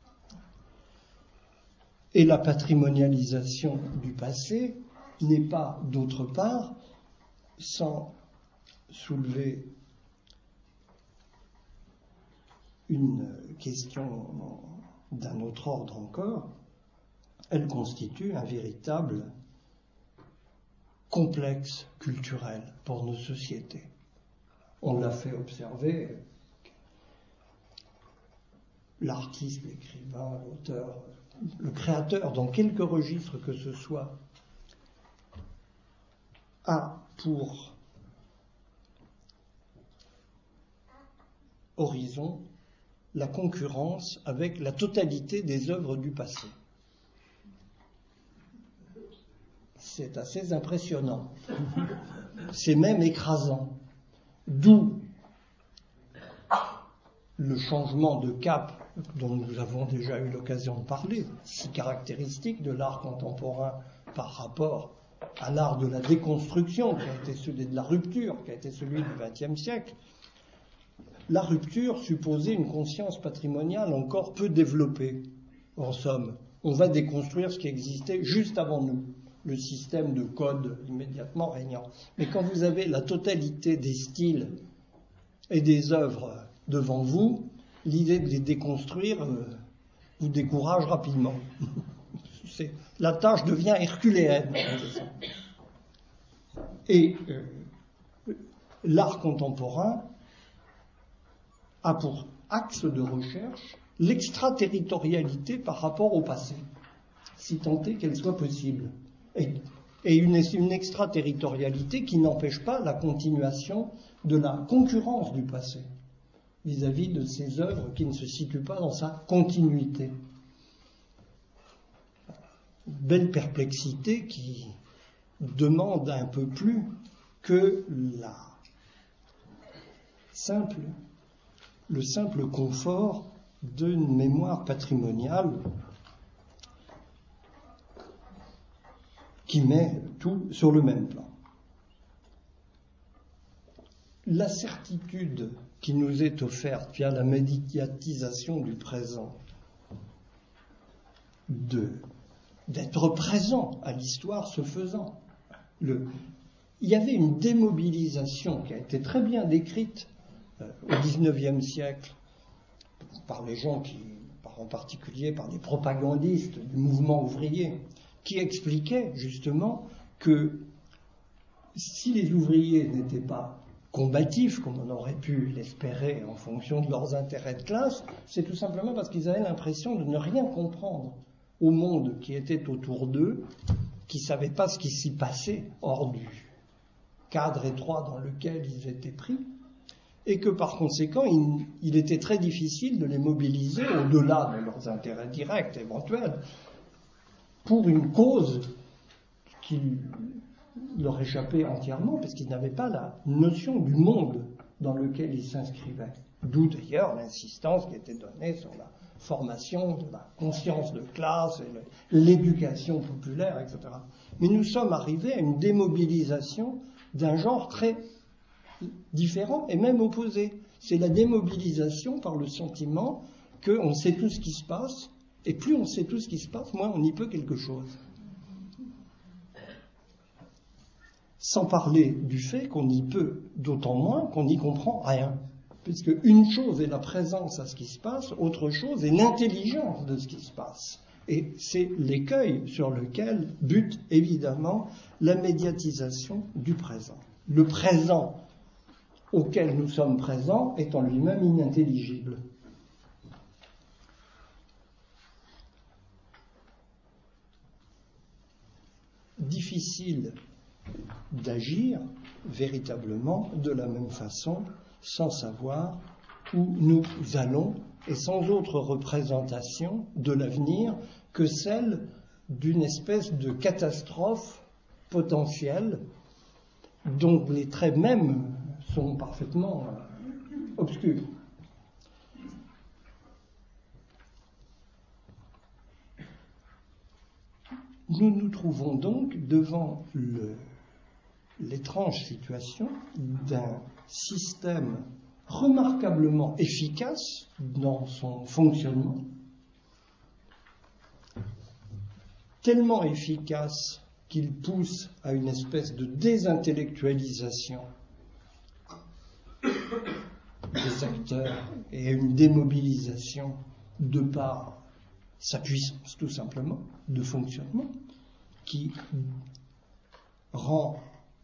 Et la patrimonialisation du passé n'est pas, d'autre part, sans soulever une question d'un autre ordre encore, elle constitue un véritable complexe culturel pour nos sociétés. On l'a fait observer, l'artiste, l'écrivain, l'auteur, le créateur, dans quelque registre que ce soit, a pour horizon la concurrence avec la totalité des œuvres du passé. C'est assez impressionnant. C'est même écrasant. D'où le changement de cap dont nous avons déjà eu l'occasion de parler, si caractéristique de l'art contemporain par rapport à l'art de la déconstruction, qui a été celui de la rupture, qui a été celui du XXe siècle. La rupture supposait une conscience patrimoniale encore peu développée. En somme, on va déconstruire ce qui existait juste avant nous, le système de code immédiatement régnant. Mais quand vous avez la totalité des styles et des œuvres devant vous, l'idée de les déconstruire vous décourage rapidement. La tâche devient herculéenne. Et l'art contemporain a pour axe de recherche l'extraterritorialité par rapport au passé. si tant est qu'elle soit possible. Et une extraterritorialité qui n'empêche pas la continuation de la concurrence du passé vis-à-vis de ces œuvres qui ne se situent pas dans sa continuité. Belle perplexité qui demande un peu plus que le simple confort d'une mémoire patrimoniale qui met tout sur le même plan. La certitude qui nous est offerte via la médiatisation du présent d'être présent à l'histoire se faisant. Il y avait une démobilisation qui a été très bien décrite au XIXe siècle par les gens en particulier par les propagandistes du mouvement ouvrier, qui expliquaient justement que si les ouvriers n'étaient pas combatifs, comme on aurait pu l'espérer en fonction de leurs intérêts de classe, c'est tout simplement parce qu'ils avaient l'impression de ne rien comprendre au monde qui était autour d'eux, qui ne savaient pas ce qui s'y passait hors du cadre étroit dans lequel ils étaient pris, et que par conséquent, il était très difficile de les mobiliser au-delà de leurs intérêts directs éventuels pour une cause qui leur échappait entièrement, parce qu'ils n'avaient pas la notion du monde dans lequel ils s'inscrivaient. D'où d'ailleurs l'insistance qui était donnée sur la formation de la conscience de classe et l'éducation populaire, etc. Mais nous sommes arrivés à une démobilisation d'un genre très différent et même opposé. C'est la démobilisation par le sentiment qu'on sait tout ce qui se passe, et plus on sait tout ce qui se passe, moins on y peut quelque chose. Sans parler du fait qu'on y peut d'autant moins qu'on n'y comprend rien. Puisque une chose est la présence à ce qui se passe, autre chose est l'intelligence de ce qui se passe. Et c'est l'écueil sur lequel bute évidemment la médiatisation du présent. Le présent auquel nous sommes présents est en lui-même inintelligible. Difficile d'agir véritablement de la même façon sans savoir où nous allons et sans autre représentation de l'avenir que celle d'une espèce de catastrophe potentielle dont les traits mêmes sont parfaitement obscurs. Nous nous trouvons donc devant l'étrange situation d'un système remarquablement efficace dans son fonctionnement, tellement efficace qu'il pousse à une espèce de désintellectualisation des acteurs et à une démobilisation de par sa puissance, tout simplement, de fonctionnement, qui rend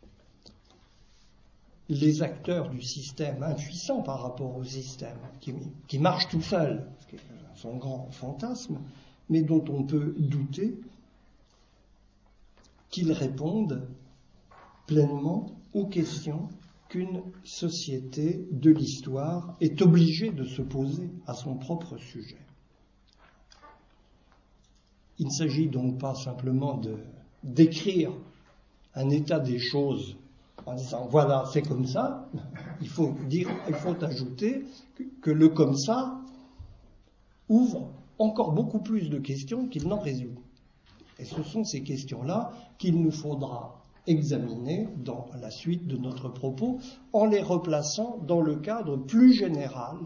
les acteurs du système impuissants par rapport au système, qui marche tout seul, c'est son grand fantasme, mais dont on peut douter qu'ils répondent pleinement aux questions qu'une société de l'histoire est obligée de se poser à son propre sujet. Il ne s'agit donc pas simplement de décrire un état des choses en disant voilà, c'est comme ça. Il faut ajouter que le comme ça ouvre encore beaucoup plus de questions qu'il n'en résout. Et ce sont ces questions-là qu'il nous faudra examiner dans la suite de notre propos en les replaçant dans le cadre plus général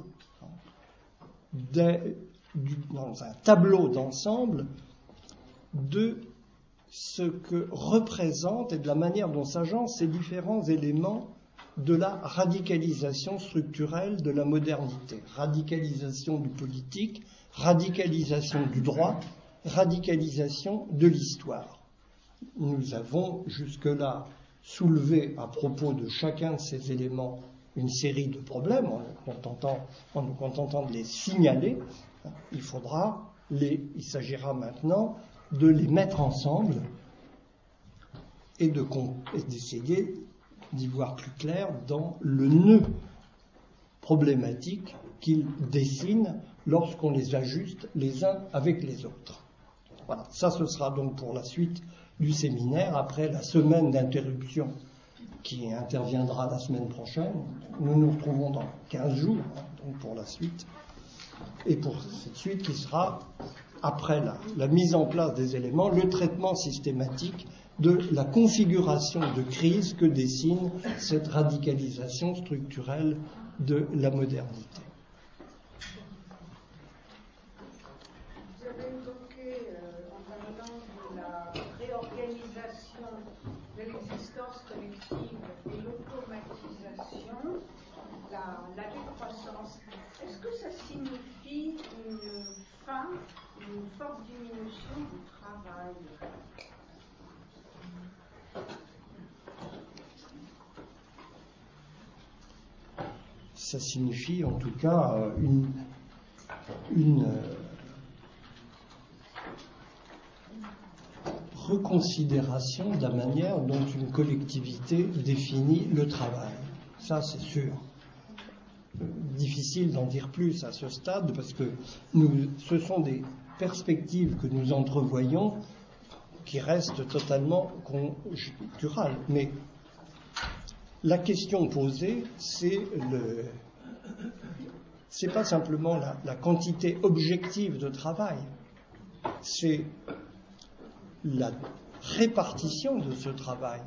dans un tableau d'ensemble de ce que représentent et de la manière dont s'agencent ces différents éléments de la radicalisation structurelle de la modernité. Radicalisation du politique, radicalisation du droit, radicalisation de l'histoire. Nous avons jusque-là soulevé à propos de chacun de ces éléments une série de problèmes en nous contentant de les signaler. Il s'agira maintenant de les mettre ensemble et d'essayer d'y voir plus clair dans le nœud problématique qu'ils dessinent lorsqu'on les ajuste les uns avec les autres. Voilà, ça ce sera donc pour la suite du séminaire, après la semaine d'interruption qui interviendra la semaine prochaine. Nous nous retrouvons dans 15 jours, donc pour la suite, et pour cette suite qui sera, après la mise en place des éléments, le traitement systématique de la configuration de crise que dessine cette radicalisation structurelle de la modernité. Vous avez évoqué, en parlant de la réorganisation de l'existence collective et l'automatisation, la décroissance, est-ce que ça signifie une fin, une forte diminution du travail ? Ça signifie en tout cas une reconsidération de la manière dont une collectivité définit le travail. Ça, c'est sûr. Difficile d'en dire plus à ce stade parce que ce sont des perspectives que nous entrevoyons qui restent totalement conjecturales. Mais la question posée, c'est pas simplement la quantité objective de travail, c'est la répartition de ce travail,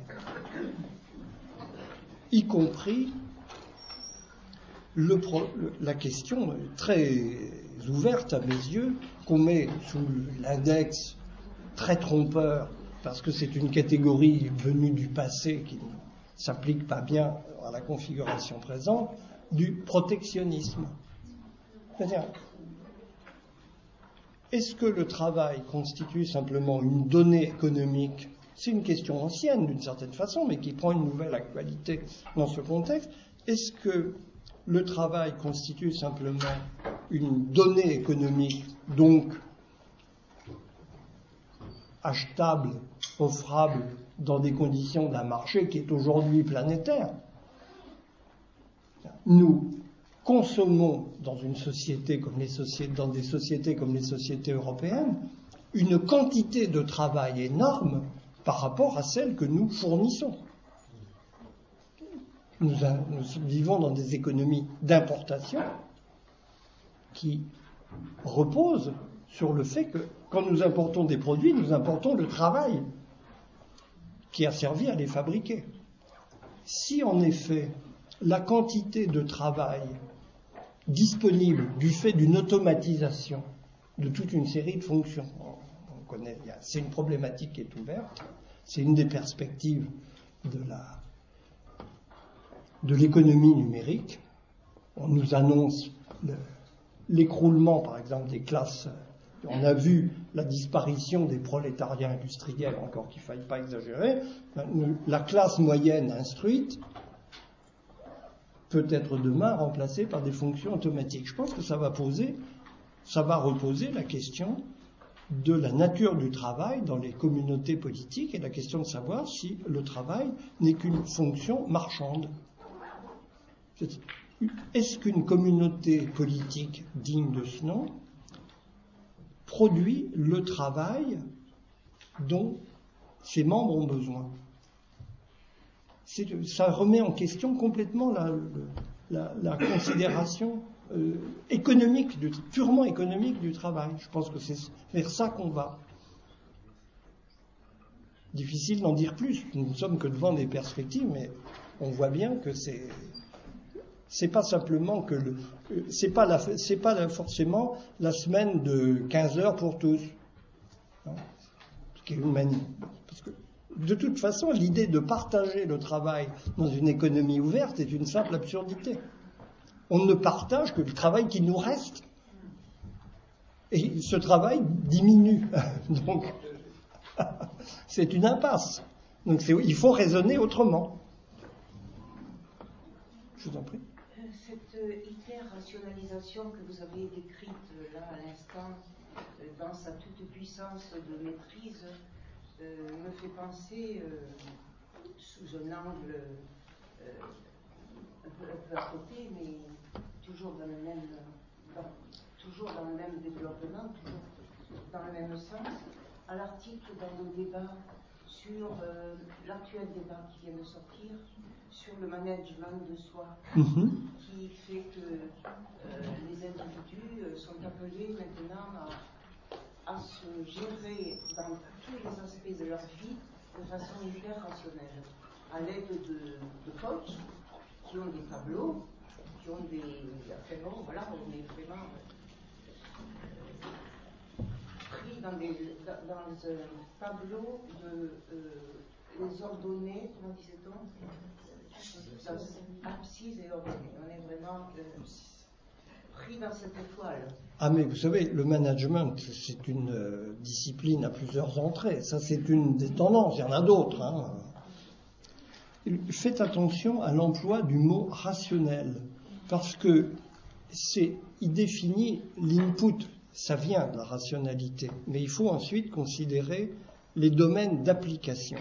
y compris la question très ouverte à mes yeux qu'on met sous l'index très trompeur parce que c'est une catégorie venue du passé qui ne s'applique pas bien à la configuration présente, du protectionnisme. C'est-à-dire, est-ce que le travail constitue simplement une donnée économique ? C'est une question ancienne d'une certaine façon, mais qui prend une nouvelle actualité dans ce contexte. Est-ce que le travail constitue simplement une donnée économique, donc achetable, offrable dans des conditions d'un marché qui est aujourd'hui planétaire? Nous consommons dans une société comme dans des sociétés comme les sociétés européennes une quantité de travail énorme par rapport à celle que nous fournissons. Nous vivons dans des économies d'importation qui reposent sur le fait que quand nous importons des produits, nous importons le travail qui a servi à les fabriquer. Si en effet la quantité de travail disponible du fait d'une automatisation de toute une série de fonctions, on connaît, c'est une problématique qui est ouverte, c'est une des perspectives de l'économie numérique. On nous annonce l'écroulement, par exemple, des classes. On a vu la disparition des prolétariats industriels, encore qu'il ne faille pas exagérer. La classe moyenne instruite peut être demain remplacée par des fonctions automatiques. Je pense que ça va reposer la question de la nature du travail dans les communautés politiques et la question de savoir si le travail n'est qu'une fonction marchande. Est-ce qu'une communauté politique digne de ce nom produit le travail dont ses membres ont besoin? Ça remet en question complètement la considération économique, purement économique du travail. Je pense que c'est vers ça qu'on va. Difficile d'en dire plus. Nous ne sommes que devant des perspectives, mais on voit bien que c'est pas simplement que c'est pas forcément la semaine de 15 heures pour tous. Non, ce qui est une manie. Parce que de toute façon, l'idée de partager le travail dans une économie ouverte est une simple absurdité. On ne partage que le travail qui nous reste. Et ce travail diminue. Donc, c'est une impasse. Donc, il faut raisonner autrement. Je vous en prie. Cette hyper-rationalisation que vous avez décrite là à l'instant, dans sa toute puissance de maîtrise, me fait penser, sous un angle un peu à côté, mais toujours dans le même développement, toujours dans le même sens, à l'article dans le débat sur l'actuel débat qui vient de sortir sur le management de soi, qui fait que les individus sont appelés maintenant à se gérer dans tous les aspects de leur vie de façon hyper rationnelle, à l'aide de coachs qui ont des tableaux, qui ont des... Enfin bon, voilà, on est vraiment pris dans un tableau de les ordonnées, comment disait-on, abscisse et ordonnée. On est vraiment pris dans cette étoile. Ah mais vous savez, le management, c'est une discipline à plusieurs entrées. Ça, c'est une des tendances. Il y en a d'autres. Hein. Faites attention à l'emploi du mot rationnel, parce que il définit l'input. Ça vient de la rationalité, mais il faut ensuite considérer les domaines d'application.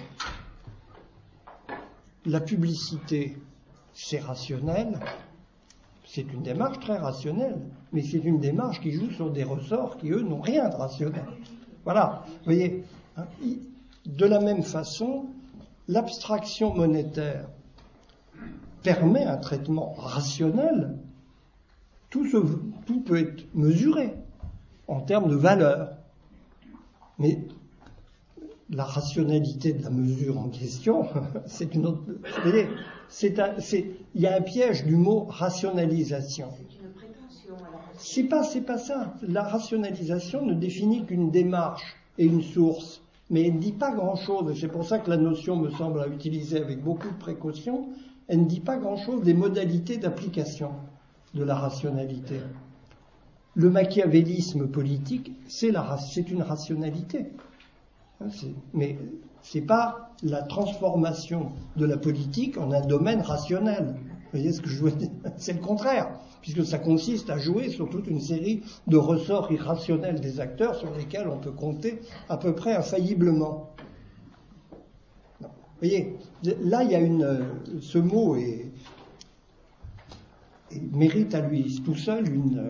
La publicité, c'est rationnel. C'est une démarche très rationnelle, mais c'est une démarche qui joue sur des ressorts qui, eux, n'ont rien de rationnel. Voilà, vous voyez. De la même façon, l'abstraction monétaire permet un traitement rationnel. Tout peut être mesuré en termes de valeur. Mais la rationalité de la mesure en question, c'est une autre... Vous voyez, il y a un piège du mot rationalisation. C'est une prétention à la rationalisation. C'est pas ça. La rationalisation ne définit qu'une démarche et une source, mais elle ne dit pas grand-chose. Et c'est pour ça que la notion me semble à utiliser avec beaucoup de précaution. Elle ne dit pas grand-chose des modalités d'application de la rationalité. Le machiavélisme politique, c'est une rationalité. Mais c'est pas la transformation de la politique en un domaine rationnel. Vous voyez ce que je veux dire ? C'est le contraire, puisque ça consiste à jouer sur toute une série de ressorts irrationnels des acteurs sur lesquels on peut compter à peu près infailliblement. Non. Vous voyez, là il y a ce mot mériterait à lui tout seul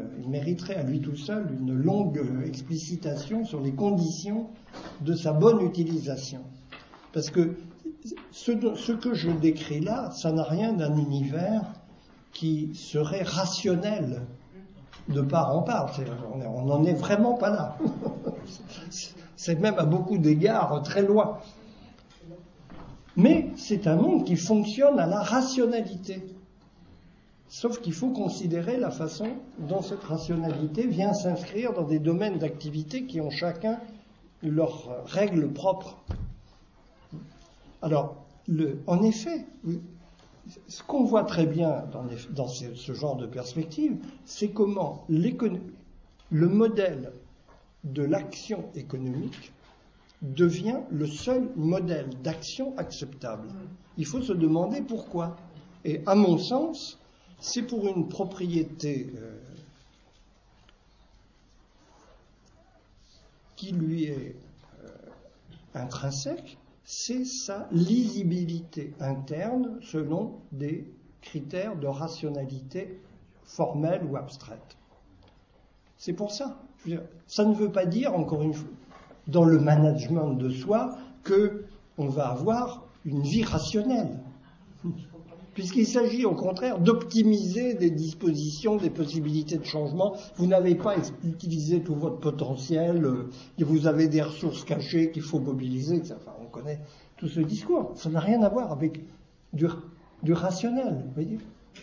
une longue explicitation sur les conditions de sa bonne utilisation. Parce que ce que je décris là, ça n'a rien d'un univers qui serait rationnel de part en part. On n'en est vraiment pas là. C'est même à beaucoup d'égards très loin. Mais c'est un monde qui fonctionne à la rationalité. Sauf qu'il faut considérer la façon dont cette rationalité vient s'inscrire dans des domaines d'activité qui ont chacun leurs règles propres. Alors, en effet, ce qu'on voit très bien dans ce genre de perspective, c'est comment le modèle de l'action économique devient le seul modèle d'action acceptable. Il faut se demander pourquoi. Et à mon sens, c'est pour une propriété qui lui est intrinsèque, c'est sa lisibilité interne selon des critères de rationalité formelle ou abstraite. C'est pour ça. Je veux dire, ça ne veut pas dire, encore une fois, dans le management de soi, qu'on va avoir une vie rationnelle. Puisqu'il s'agit au contraire d'optimiser des dispositions, des possibilités de changement. Vous n'avez pas utilisé tout votre potentiel, vous avez des ressources cachées qu'il faut mobiliser, etc. Enfin, on connaît tout ce discours. Ça n'a rien à voir avec du rationnel, vous voyez.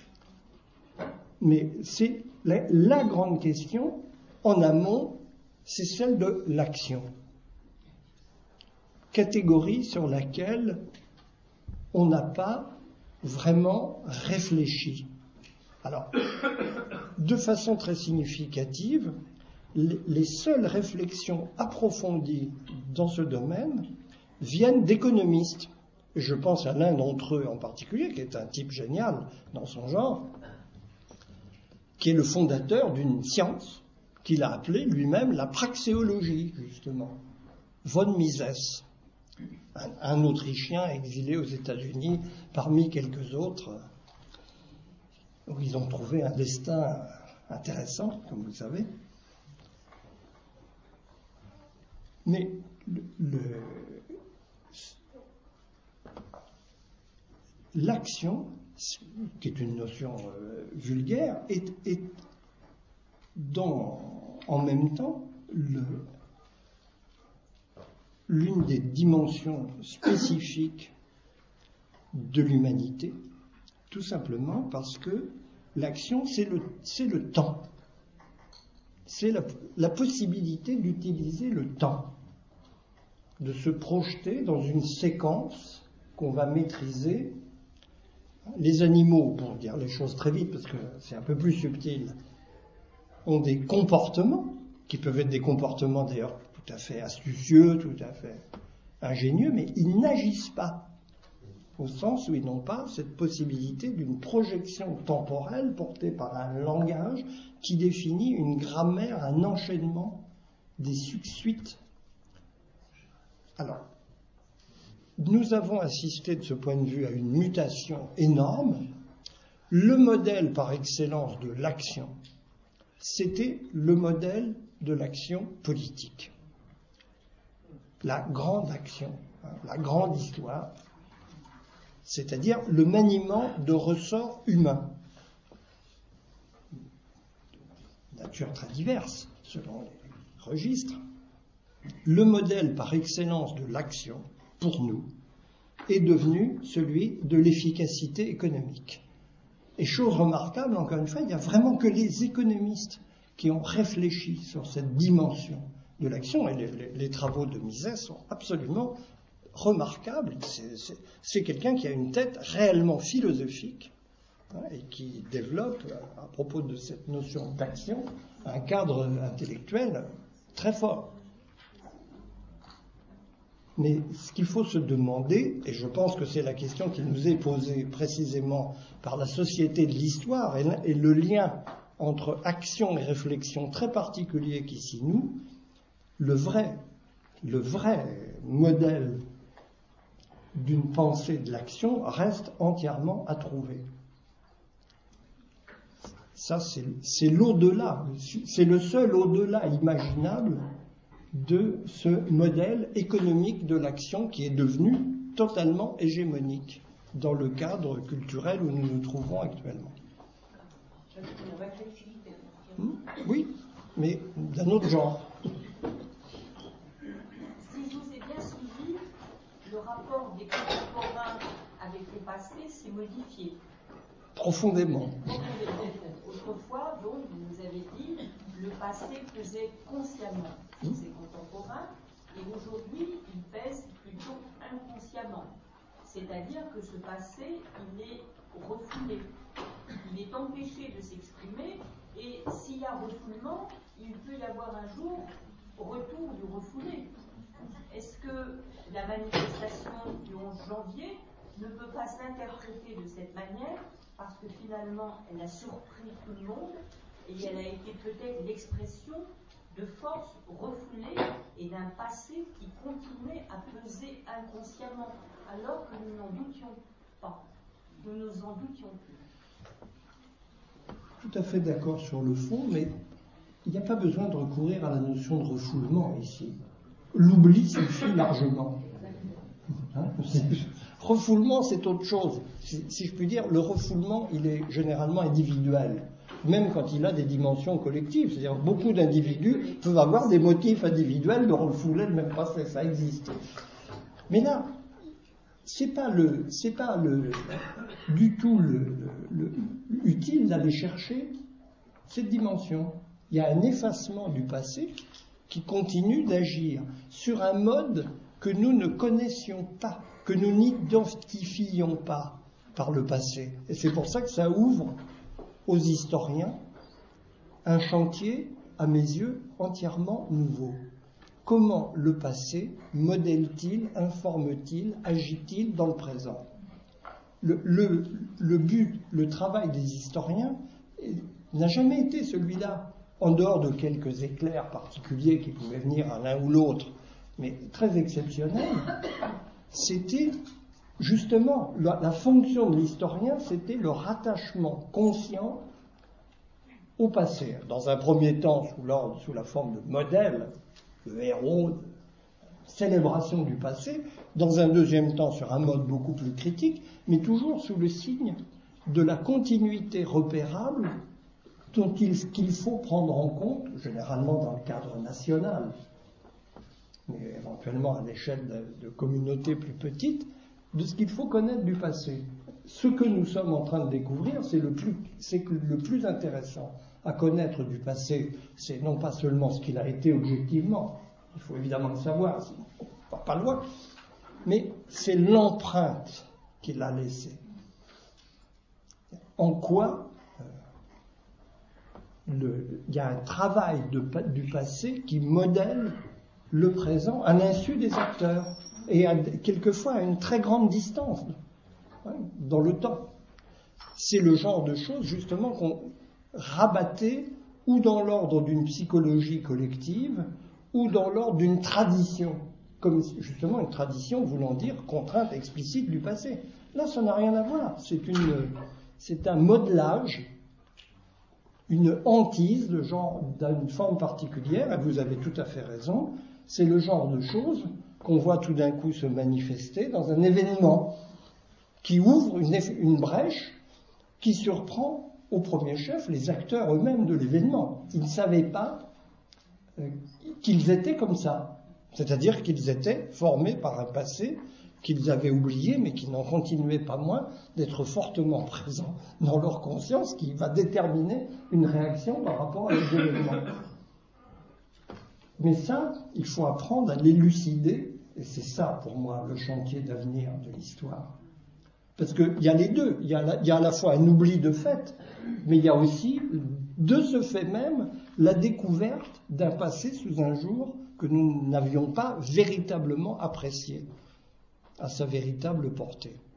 Mais c'est la grande question, en amont, c'est celle de l'action. Catégorie sur laquelle on n'a pas vraiment réfléchi. Alors, de façon très significative, les seules réflexions approfondies dans ce domaine viennent d'économistes. Je pense à l'un d'entre eux en particulier, qui est un type génial dans son genre, qui est le fondateur d'une science qu'il a appelé lui-même la praxéologie, justement. Von Mises, un Autrichien exilé aux États-Unis, parmi quelques autres, où ils ont trouvé un destin intéressant, comme vous savez. Mais l'action, qui est une notion vulgaire, est en même temps l'une des dimensions spécifiques de l'humanité, tout simplement parce que l'action, c'est le temps. C'est la possibilité d'utiliser le temps, de se projeter dans une séquence qu'on va maîtriser. Les animaux, pour dire les choses très vite, parce que c'est un peu plus subtil, ont des comportements, qui peuvent être des comportements d'ailleurs tout à fait astucieux, tout à fait ingénieux, mais ils n'agissent pas, au sens où ils n'ont pas cette possibilité d'une projection temporelle portée par un langage qui définit une grammaire, un enchaînement des suites. Alors, nous avons assisté de ce point de vue à une mutation énorme. Le modèle par excellence de l'action, c'était le modèle de l'action politique. La grande action, la grande histoire, c'est-à-dire le maniement de ressorts humains, de nature très diverse selon les registres. Le modèle par excellence de l'action, pour nous, est devenu celui de l'efficacité économique. Et chose remarquable, encore une fois, il n'y a vraiment que les économistes qui ont réfléchi sur cette dimension de l'action, et les travaux de Mises sont absolument remarquables. C'est quelqu'un qui a une tête réellement philosophique, et qui développe, à propos de cette notion d'action, un cadre intellectuel très fort. Mais ce qu'il faut se demander, et je pense que c'est la question qui nous est posée précisément par la Société de l'Histoire, et le lien entre action et réflexion très particulier qui s'y noue, le vrai modèle d'une pensée de l'action reste entièrement à trouver. Ça, c'est l'au-delà, c'est le seul au-delà imaginable de ce modèle économique de l'action qui est devenu totalement hégémonique dans le cadre culturel où nous nous trouvons actuellement. Oui, mais d'un autre genre. Si je vous ai bien suivi, le rapport des contemporains avec le passé s'est modifié. Profondément. Autrefois, donc, vous nous avez dit, le passé pesait consciemment sur ses contemporains, et aujourd'hui, il pèse plutôt inconsciemment. C'est-à-dire que ce passé, il est refoulé, il est empêché de s'exprimer, et s'il y a refoulement, il peut y avoir un jour retour du refoulé. Est-ce que la manifestation du 11 janvier ne peut pas s'interpréter de cette manière, parce que finalement, elle a surpris tout le monde, et elle a été peut-être l'expression de forces refoulées et d'un passé qui continuait à peser inconsciemment, alors que nous n'en doutions pas, nous nous en doutions plus. Tout à fait d'accord sur le fond, mais il n'y a pas besoin de recourir à la notion de refoulement ici. L'oubli suffit largement. Refoulement, c'est autre chose. Si je puis dire, le refoulement, il est généralement individuel, même quand il a des dimensions collectives. C'est-à-dire beaucoup d'individus peuvent avoir des motifs individuels de refouler le même passé, ça existe. Mais là, c'est pas du tout utile d'aller chercher cette dimension. Il y a un effacement du passé qui continue d'agir sur un mode que nous ne connaissions pas, que nous n'identifions pas par le passé. Et c'est pour ça que ça ouvre aux historiens un chantier, à mes yeux, entièrement nouveau. Comment le passé modèle-t-il, informe-t-il, agit-il dans le présent ? Le but, le travail des historiens n'a jamais été celui-là. en dehors de quelques éclairs particuliers qui pouvaient venir à l'un ou l'autre, mais très exceptionnels, c'était justement la fonction de l'historien, c'était le rattachement conscient au passé. Dans un premier temps, sous la forme de modèle, de héros, de célébration du passé. Dans un deuxième temps, sur un mode beaucoup plus critique, mais toujours sous le signe de la continuité repérable qu'il faut prendre en compte, généralement dans le cadre national, mais éventuellement à l'échelle de communautés plus petites, de ce qu'il faut connaître du passé. Ce que nous sommes en train de découvrir, c'est que le plus intéressant à connaître du passé, c'est non pas seulement ce qu'il a été objectivement, il faut évidemment le savoir, sinon on ne va pas loin, mais c'est l'empreinte qu'il a laissée. En quoi il y a un travail du passé qui modèle le présent à l'insu des acteurs et quelquefois à une très grande distance dans le temps. C'est le genre de choses justement qu'on rabattait ou dans l'ordre d'une psychologie collective ou dans l'ordre d'une tradition, comme justement une tradition voulant dire contrainte explicite du passé. Là, ça n'a rien à voir. C'est un modelage, une hantise de genre d'une forme particulière, et vous avez tout à fait raison, c'est le genre de choses qu'on voit tout d'un coup se manifester dans un événement qui ouvre une brèche qui surprend au premier chef les acteurs eux-mêmes de l'événement. Ils ne savaient pas qu'ils étaient comme ça, c'est-à-dire qu'ils étaient formés par un passé qu'ils avaient oublié, mais qui n'en continuait pas moins d'être fortement présent dans leur conscience, qui va déterminer une réaction par rapport à les événements. Mais ça, il faut apprendre à l'élucider, et c'est ça pour moi le chantier d'avenir de l'histoire. Parce qu'il y a les deux, il y a à la fois un oubli de fait, mais il y a aussi, de ce fait même, la découverte d'un passé sous un jour que nous n'avions pas véritablement apprécié à sa véritable portée.